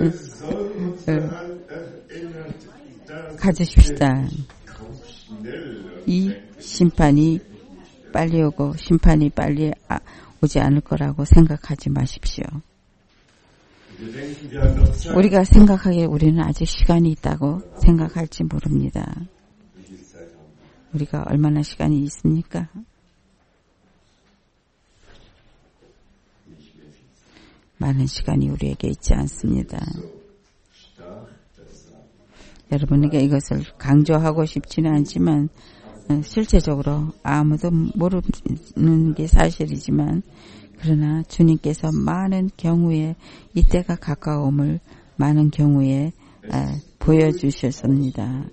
가지십시다. 이 심판이 빨리 오고 심판이 빨리 오지 않을 거라고 생각하지 마십시오. 우리가 생각하기에 우리는 아직 시간이 있다고 생각할지 모릅니다. 우리가 얼마나 시간이 있습니까? 많은 시간이 우리에게 있지 않습니다. 여러분에게 이것을 강조하고 싶지는 않지만 실제적으로 아무도 모르는 게 사실이지만 그러나 주님께서 많은 경우에 이때가 가까움을 많은 경우에 보여주셨습니다.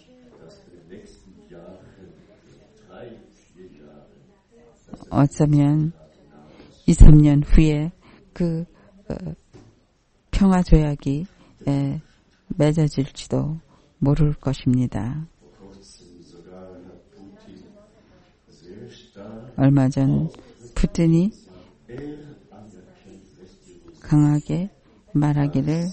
어쩌면 2, 3년 후에 그 평화조약이 맺어질지도 모를 것입니다. 얼마 전 푸틴이 강하게 말하기를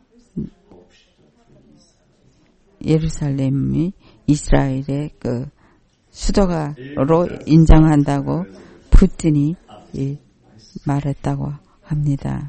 예루살렘이 이스라엘의 그 수도가로 인정한다고 푸틴이 말했다고 합니다.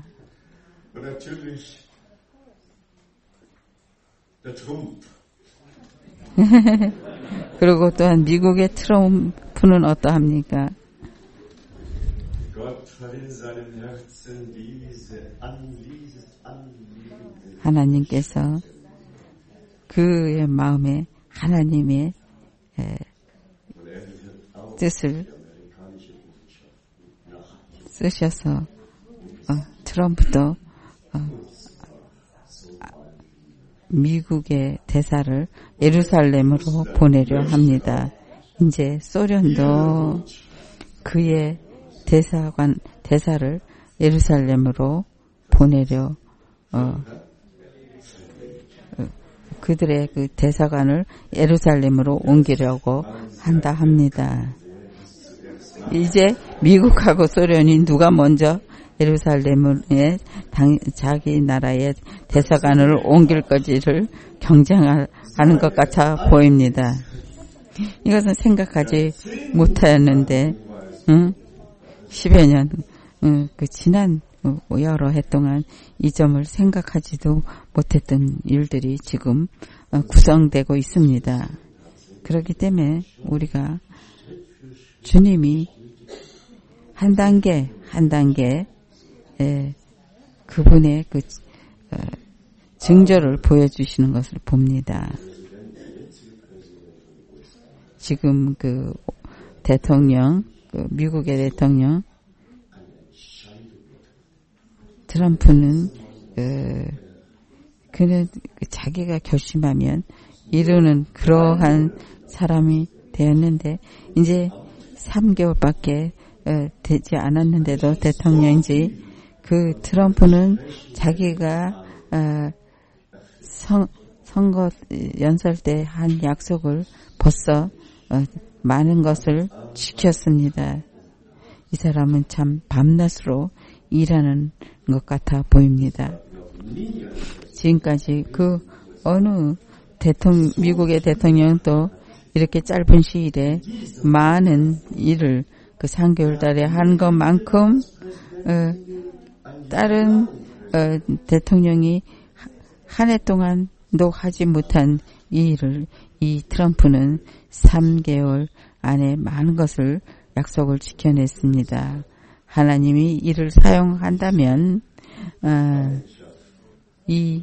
그리고 또한 미국의 트럼프는 어떠합니까? 하나님께서 그의 마음에 하나님의 뜻을 쓰셔서 트럼프도 미국의 대사를 예루살렘으로 보내려 합니다. 이제 소련도 그의 대사를 예루살렘으로 보내려 그들의 그 대사관을 예루살렘으로 옮기려고 한다 합니다. 이제 미국하고 소련이 누가 먼저 예루살렘에 자기 나라의 대사관을 옮길 것을 경쟁하는 것 같아 보입니다. 이것은 생각하지 못하였는데, 10여 년, 그 지난 여러 해 동안 이 점을 생각하지도 못했던 일들이 지금 구성되고 있습니다. 그렇기 때문에 우리가 주님이 한 단계 그분의 그 증조를 보여주시는 것을 봅니다. 지금 그 대통령, 미국의 대통령 트럼프는 그는 자기가 결심하면 이루는 그러한 사람이 되었는데 이제 3개월밖에 되지 않았는데도 대통령인지 그 트럼프는 자기가 선거 연설 때 한 약속을 벌써 많은 것을 지켰습니다. 이 사람은 참 밤낮으로 일하는 것 같아 보입니다. 지금까지 그 어느 미국의 대통령도 이렇게 짧은 시일에 많은 일을 그 3개월 달에 한 것만큼 다른 대통령이 한 해 동안도 하지 못한 이 일을 이 트럼프는 3개월 안에 많은 것을 약속을 지켜냈습니다. 하나님이 이를 사용한다면 이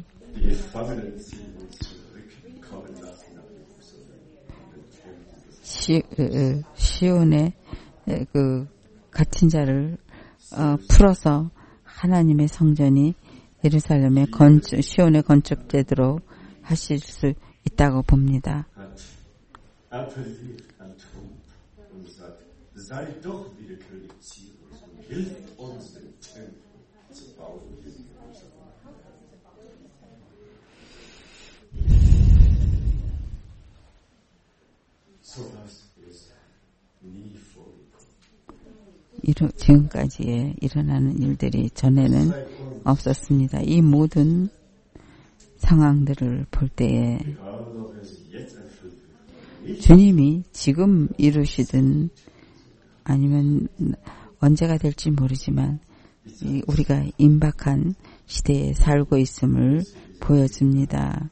시온의 그 갇힌 자를 풀어서 하나님의 성전이 예루살렘의 시온의 건축되도록 하실 수 있다고 봅니다. 지금까지의 일어나는 일들이 전에는 없었습니다. 이 모든 상황들을 볼 때에 주님이 지금 이루시든 아니면 언제가 될지 모르지만 우리가 임박한 시대에 살고 있음을 보여줍니다.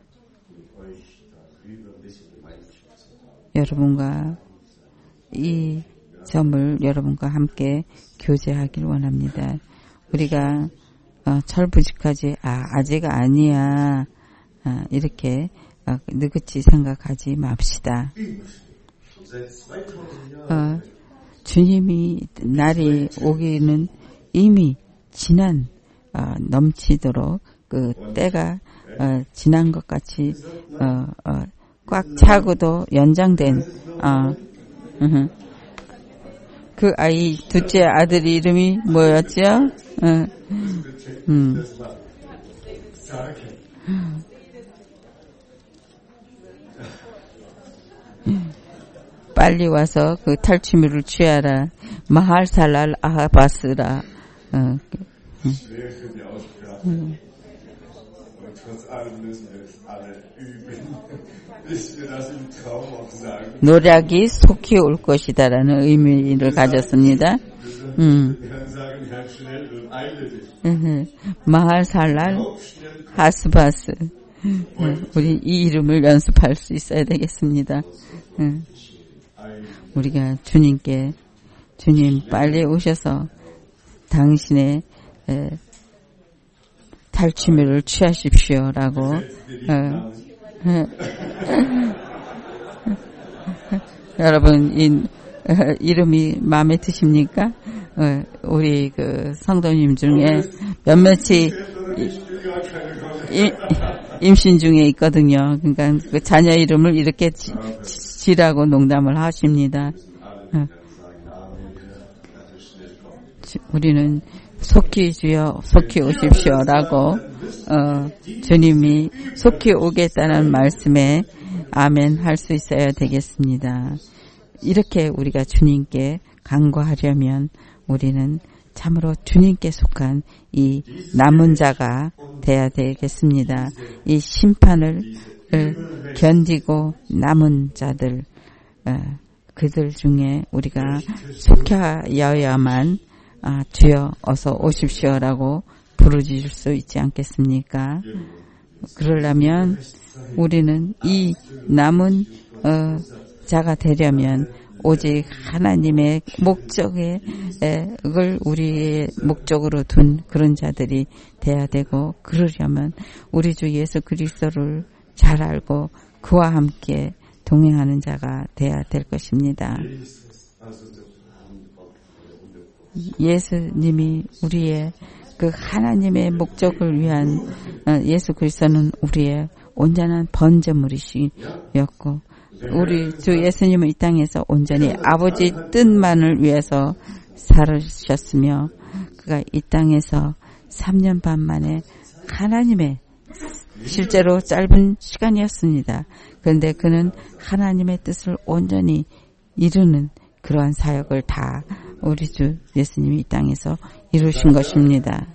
여러분과 이 점을 여러분과 함께 교제하길 원합니다. 우리가 철부직하지 아직 아니야 이렇게 느긋이 생각하지 맙시다. 주님이 날이 오기는 이미 지난 넘치도록 그 때가 지난 것 같이 꽉 차고도 연장된 그 아이 둘째 아들 이름이 뭐였죠? 빨리 와서 그 탈취물을 취하라. 마할살랄 아하바스라. 노략이 속히 올 것이다라는 의미를 가졌습니다. 마할살랄 하스바스. 우리 이 이름을 연습할 수 있어야 되겠습니다. 우리가 주님 빨리 오셔서 당신의 탈취물을 취하십시오라고 여러분 이름이 마음에 드십니까? 우리 그 성도님 중에 몇몇이 임신 중에 있거든요. 그러니까 그 자녀 이름을 이렇게 지라고 농담을 하십니다. 우리는 속히 주여 속히 오십시오라고 주님이 속히 오겠다는 말씀에 아멘 할 수 있어야 되겠습니다. 이렇게 우리가 주님께 간구하려면 우리는 참으로 주님께 속한 이 남은 자가 돼야 되겠습니다. 이 심판을 견디고 남은 자들 그들 중에 우리가 속하여야만 주여 어서 오십시오라고 부르짖을 수 있지 않겠습니까? 그러려면 우리는 이 남은 자가 되려면 오직 하나님의 목적을 우리의 목적으로 둔 그런 자들이 돼야 되고, 그러려면 우리 주 예수 그리스도를 잘 알고 그와 함께 동행하는 자가 돼야 될 것입니다. 예수님이 우리의 그 하나님의 목적을 위한 예수 그리스도는 우리의 온전한 번제물이셨고, 우리 주 예수님은 이 땅에서 온전히 아버지 뜻만을 위해서 살으셨으며, 그가 이 땅에서 3년 반 만에 하나님의 실제로 짧은 시간이었습니다. 그런데 그는 하나님의 뜻을 온전히 이루는 그러한 사역을 다 우리 주 예수님이 이 땅에서 이루신 것입니다.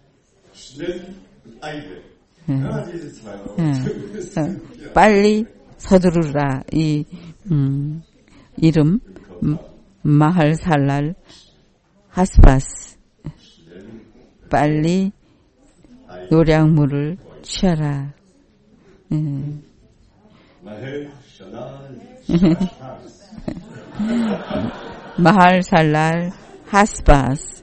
빨리 서두르라. 이 이름 마할살랄 하스바스, 빨리 노량물을 취하라. 마할살랄 하스바스.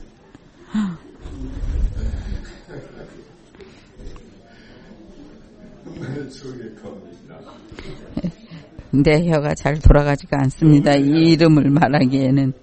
내 혀가 잘 돌아가지가 않습니다. 이 이름을 말하기에는.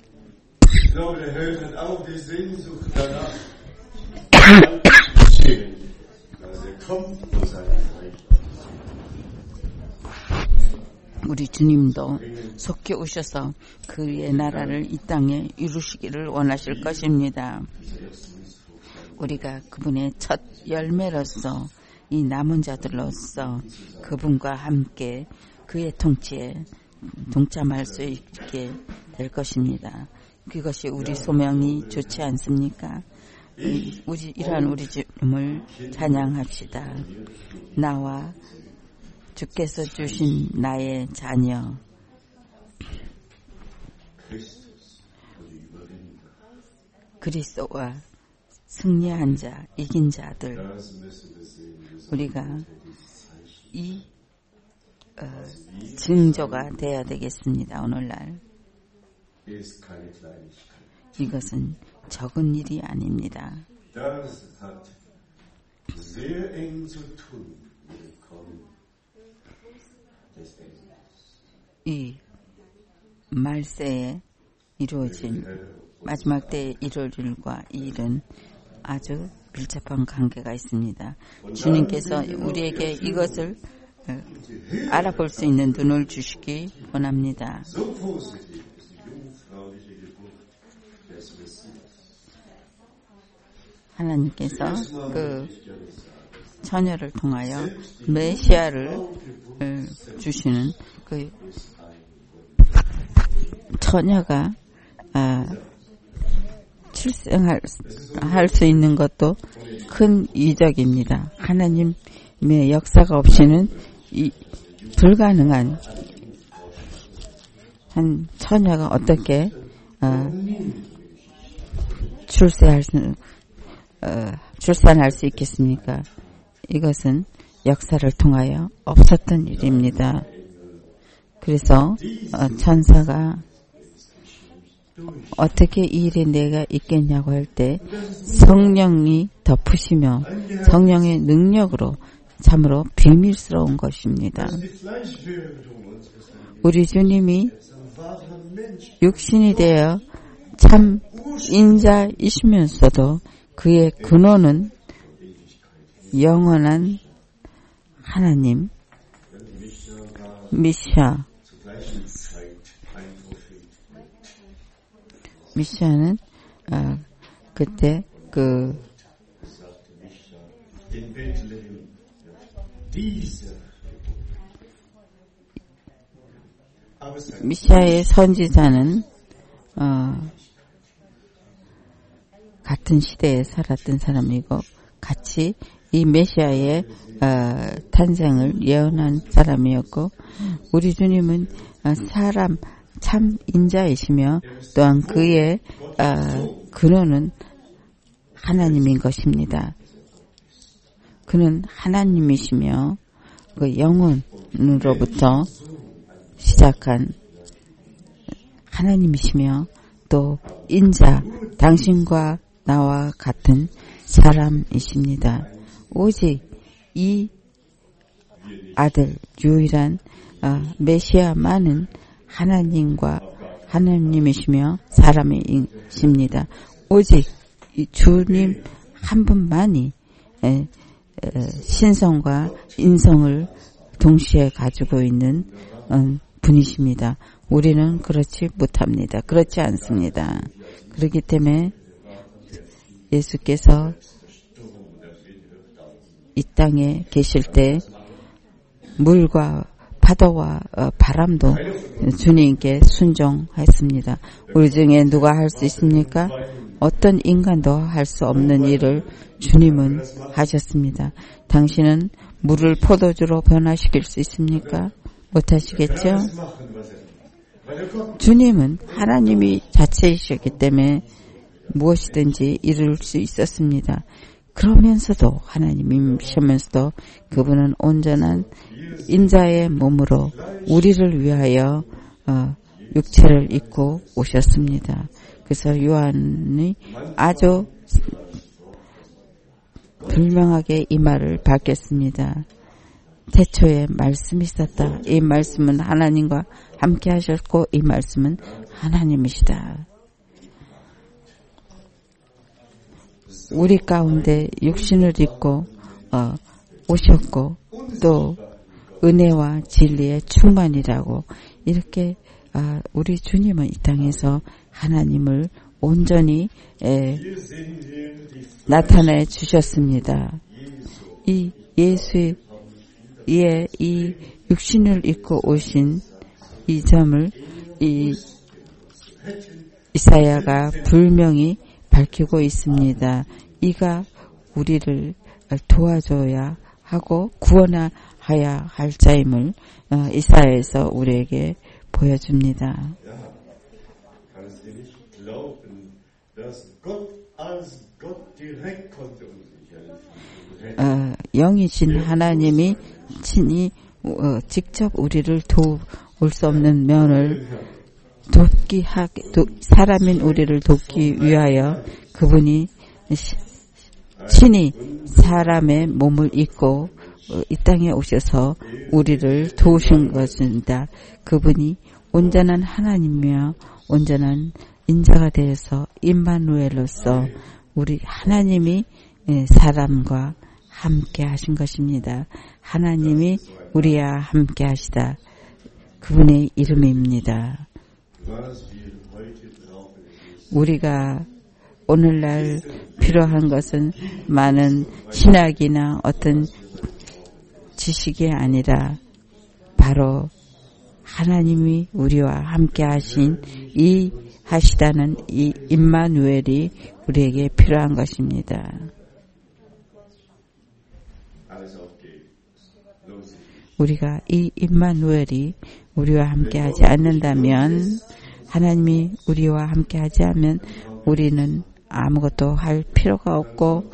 우리 주님도 속히 오셔서 그의 나라를 이 땅에 이루시기를 원하실 것입니다. 우리가 그분의 첫 열매로서, 이 남은 자들로서 그분과 함께 그의 통치에 동참할 수 있게 될 것입니다. 그것이 우리 소명이 좋지 않습니까? 이러한 우리 주님을 찬양합시다. 나와 주께서 주신 나의 자녀, 그리스도와 승리한 자, 이긴 자들, 우리가 이 증조가 돼야 되겠습니다. 오늘날 이것은 적은 일이 아닙니다. 이 말세에 이루어진 마지막 때에 이룰 일과 이 일은 아주 밀접한 관계가 있습니다. 주님께서 우리에게 이것을 알아볼 수 있는 눈을 주시기 원합니다. 하나님께서 그 처녀를 통하여 메시아를 주시는 그 처녀가 출생할 수 있는 것도 큰 이적입니다. 하나님의 역사가 없이는 불가능한 한 처녀가 어떻게 출산할 수 있겠습니까? 이것은 역사를 통하여 없었던 일입니다. 그래서 천사가 어떻게 이 일에 내가 있겠냐고 할 때 성령이 덮으시며 성령의 능력으로 참으로 비밀스러운 것입니다. 우리 주님이 육신이 되어 참 인자이시면서도 그의 근원은 영원한 하나님, 미샤는 그때 미샤의 선지자는 같은 시대에 살았던 사람이고 같이 이 메시아의 탄생을 예언한 사람이었고 우리 주님은 사람 참 인자이시며 또한 그의 근원은 하나님인 것입니다. 그는 하나님이시며 그 영혼으로부터 시작한 하나님이시며 또 인자 당신과 나와 같은 사람이십니다. 오직 이 아들 유일한 메시아만은 하나님과 하나님이시며 사람이십니다. 오직 이 주님 한 분만이 신성과 인성을 동시에 가지고 있는 분이십니다. 우리는 그렇지 못합니다. 그렇지 않습니다. 그렇기 때문에 예수께서 이 땅에 계실 때 물과 파도와 바람도 주님께 순종했습니다. 우리 중에 누가 할 수 있습니까? 어떤 인간도 할 수 없는 일을 주님은 하셨습니다. 당신은 물을 포도주로 변화시킬 수 있습니까? 못하시겠죠? 주님은 하나님이 자체이셨기 때문에 무엇이든지 이룰 수 있었습니다. 그러면서도 하나님이시면서도 그분은 온전한 인자의 몸으로 우리를 위하여 육체를 입고 오셨습니다. 그래서 요한이 아주 분명하게 이 말을 밝혔습니다. 태초에 말씀이 있었다. 이 말씀은 하나님과 함께 하셨고 이 말씀은 하나님이시다. 우리 가운데 육신을 입고 오셨고 또 은혜와 진리의 충만이라고 이렇게 우리 주님은 이 땅에서 하나님을 온전히 나타내 주셨습니다. 이 예수의 이 육신을 입고 오신 이 점을 이 이사야가 분명히 밝히고 있습니다. 이가 우리를 도와줘야 하고 구원하여야 할 자임을 이사야에서 우리에게 보여줍니다. 영이신 하나님이 친히 직접 우리를 도울 수 없는 면을 사람인 우리를 돕기 위하여 그분이 친히 사람의 몸을 입고 이 땅에 오셔서 우리를 도우신 것입니다. 그분이 온전한 하나님이며 온전한 인자가 되어서 임마누엘로서 우리 하나님이 사람과 함께 하신 것입니다. 하나님이 우리와 함께 하시다. 그분의 이름입니다. 우리가 오늘날 필요한 것은 많은 신학이나 어떤 지식이 아니라 바로 하나님이 우리와 함께 하시다는 이 임마누엘이 우리에게 필요한 것입니다. 우리가 이 임마누엘이 우리와 함께 하지 않는다면 하나님이 우리와 함께 하지 않으면 우리는 아무것도 할 필요가 없고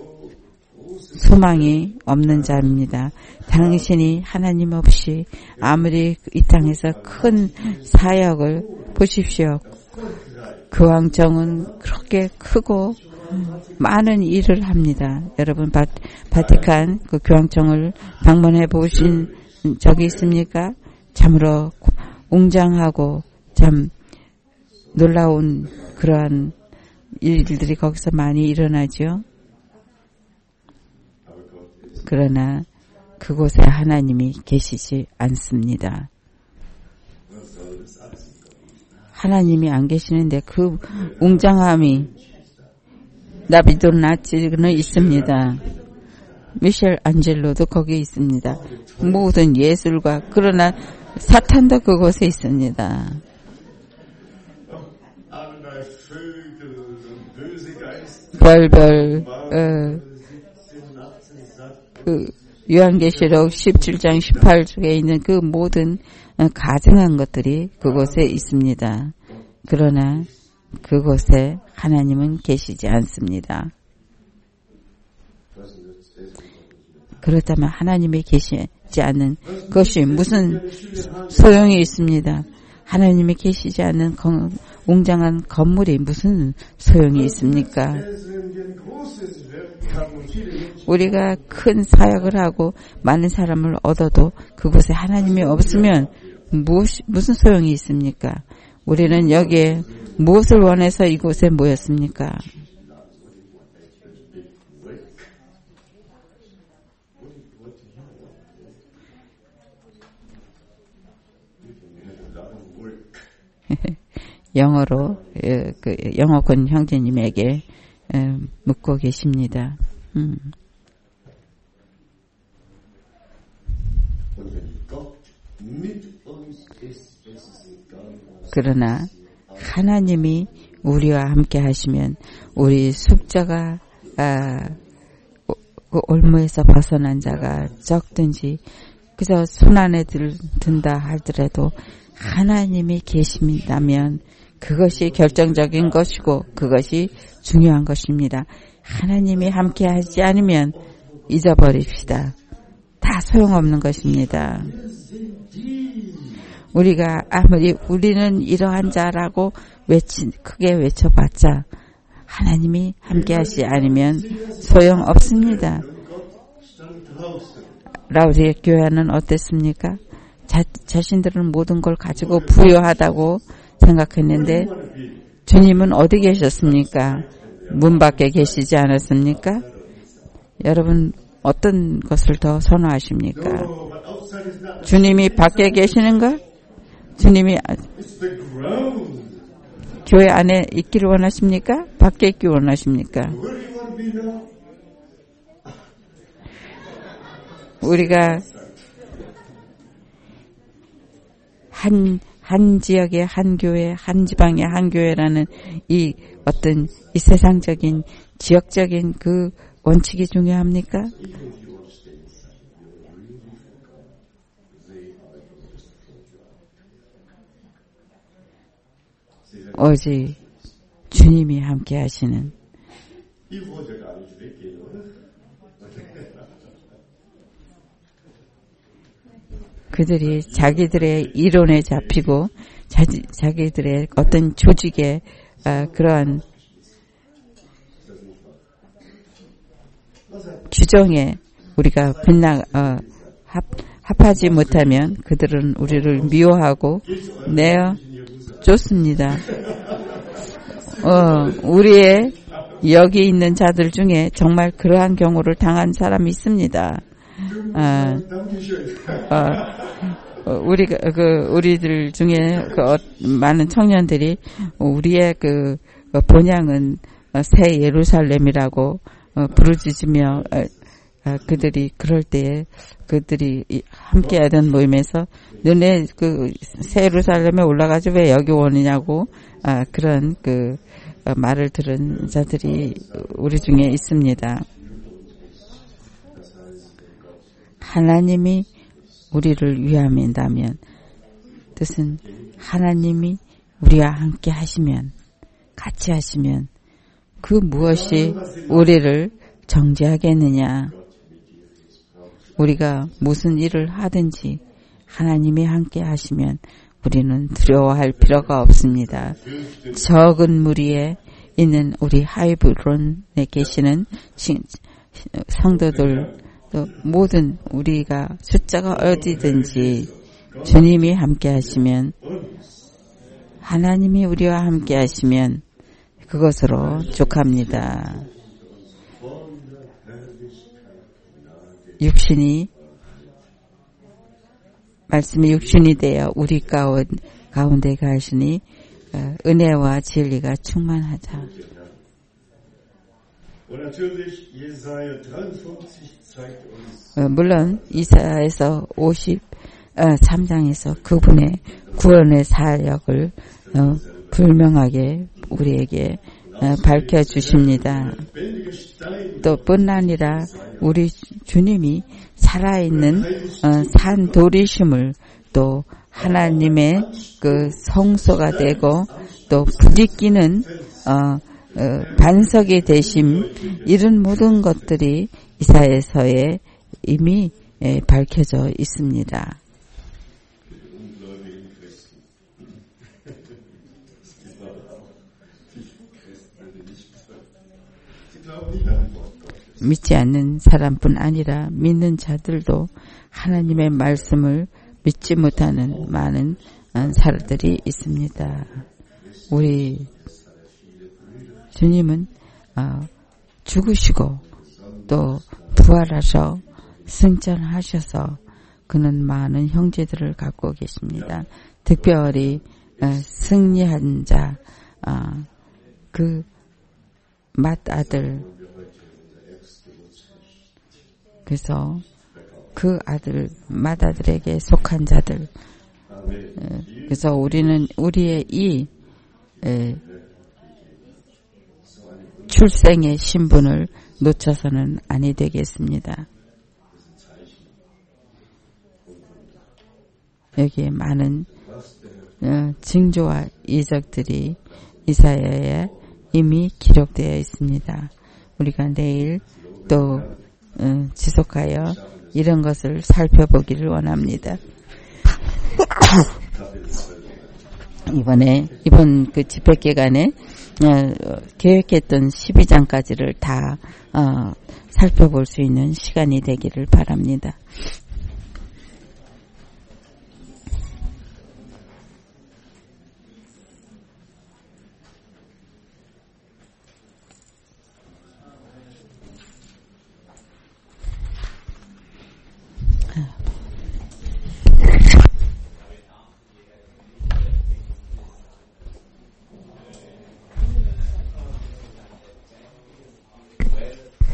소망이 없는 자입니다. 당신이 하나님 없이 아무리 이 땅에서 큰 사역을 보십시오. 교황청은 그렇게 크고 많은 일을 합니다. 여러분 바티칸 그 교황청을 방문해 보신 적이 있습니까? 참으로 웅장하고 참 놀라운 그러한 일들이 거기서 많이 일어나죠. 그러나 그곳에 하나님이 계시지 않습니다. 하나님이 안 계시는데 그 웅장함이 나비도나치는 있습니다. 미셸 안젤로도 거기에 있습니다. 모든 예술가 그러나 사탄도 그곳에 있습니다. 별별 그 요한계시록 17장 18쪽에 있는 그 모든 가증한 것들이 그곳에 있습니다. 그러나 그곳에 하나님은 계시지 않습니다. 그렇다면 하나님이 계시지 않는 것이 무슨 소용이 있습니다. 하나님이 계시지 않는 웅장한 건물이 무슨 소용이 있습니까? 우리가 큰 사역을 하고 많은 사람을 얻어도 그곳에 하나님이 없으면 무슨 소용이 있습니까? 우리는 여기에 무엇을 원해서 이곳에 모였습니까? 영어로 그 영어권 형제님에게 묻고 계십니다. 그러나 하나님이 우리와 함께 하시면 우리 숙자가 그 올무에서 벗어난 자가 적든지 그저 손 안에 든다 하더라도 하나님이 계신다면 그것이 결정적인 것이고 그것이 중요한 것입니다. 하나님이 함께 하지 않으면 잊어버립시다. 다 소용없는 것입니다. 우리가 아무리 우리는 이러한 자라고 크게 외쳐봤자 하나님이 함께 하지 않으면 소용없습니다. 라우디의 교회는 어땠습니까? 자신들은 모든 걸 가지고 부유하다고 생각했는데 주님은 어디 계셨습니까? 문 밖에 계시지 않았습니까? 여러분 어떤 것을 더 선호하십니까? 주님이 밖에 계시는가? 주님이 교회 안에 있기를 원하십니까? 밖에 있기를 원하십니까? 우리가 한 지역의 한 교회, 한 지방의 한 교회라는 이 어떤 이 세상적인 지역적인 그 원칙이 중요합니까? 오직 주님이 함께 하시는 그들이 자기들의 이론에 잡히고 자기들의 어떤 조직의 그러한 규정에 우리가 합하지 못하면 그들은 우리를 미워하고 내어 쫓습니다. 우리의 여기 있는 자들 중에 정말 그러한 경우를 당한 사람이 있습니다. 우리들 중에 많은 청년들이 우리의 본향은 새 예루살렘이라고 부르짖으며 그들이 그럴 때에 그들이 함께하던 모임에서 너네 새 예루살렘에 올라가지 왜 여기 오느냐고 그런 말을 들은 자들이 우리 중에 있습니다. 하나님이 우리를 위함인다면 뜻은 하나님이 우리와 함께 하시면 같이 하시면 그 무엇이 우리를 정죄하겠느냐. 우리가 무슨 일을 하든지 하나님이 함께 하시면 우리는 두려워할 필요가 없습니다. 적은 무리에 있는 우리 하이브론에 계시는 성도들, 또 모든 우리가 숫자가 어디든지 주님이 함께 하시면, 하나님이 우리와 함께 하시면 그것으로 족합니다. 말씀이 육신이 되어 우리 가운데 가시니 은혜와 진리가 충만하자. 물론 이사야에서 53장에서 그분의 구원의 사역을 분명하게 우리에게 밝혀주십니다. 또 뿐 아니라 우리 주님이 살아있는 산돌이심을 또 하나님의 그 성소가 되고 또 부딪히는 반석이 되심, 이런 모든 것들이 이사야서에 이미 밝혀져 있습니다. 믿지 않는 사람뿐 아니라 믿는 자들도 하나님의 말씀을 믿지 못하는 많은 사람들이 있습니다. 우리 주님은 죽으시고 또 부활하셔 승천하셔서 그는 많은 형제들을 갖고 계십니다. 특별히 승리한 자, 그 맏아들, 그래서 그 맏아들에게 속한 자들, 그래서 우리는 우리의 이 출생의 신분을 놓쳐서는 아니 되겠습니다. 여기에 많은 징조와 이적들이 이사야에 이미 기록되어 있습니다. 우리가 내일 또 지속하여 이런 것을 살펴보기를 원합니다. 이번 그 집회 기간에 계획했던 12장까지를 다 살펴볼 수 있는 시간이 되기를 바랍니다.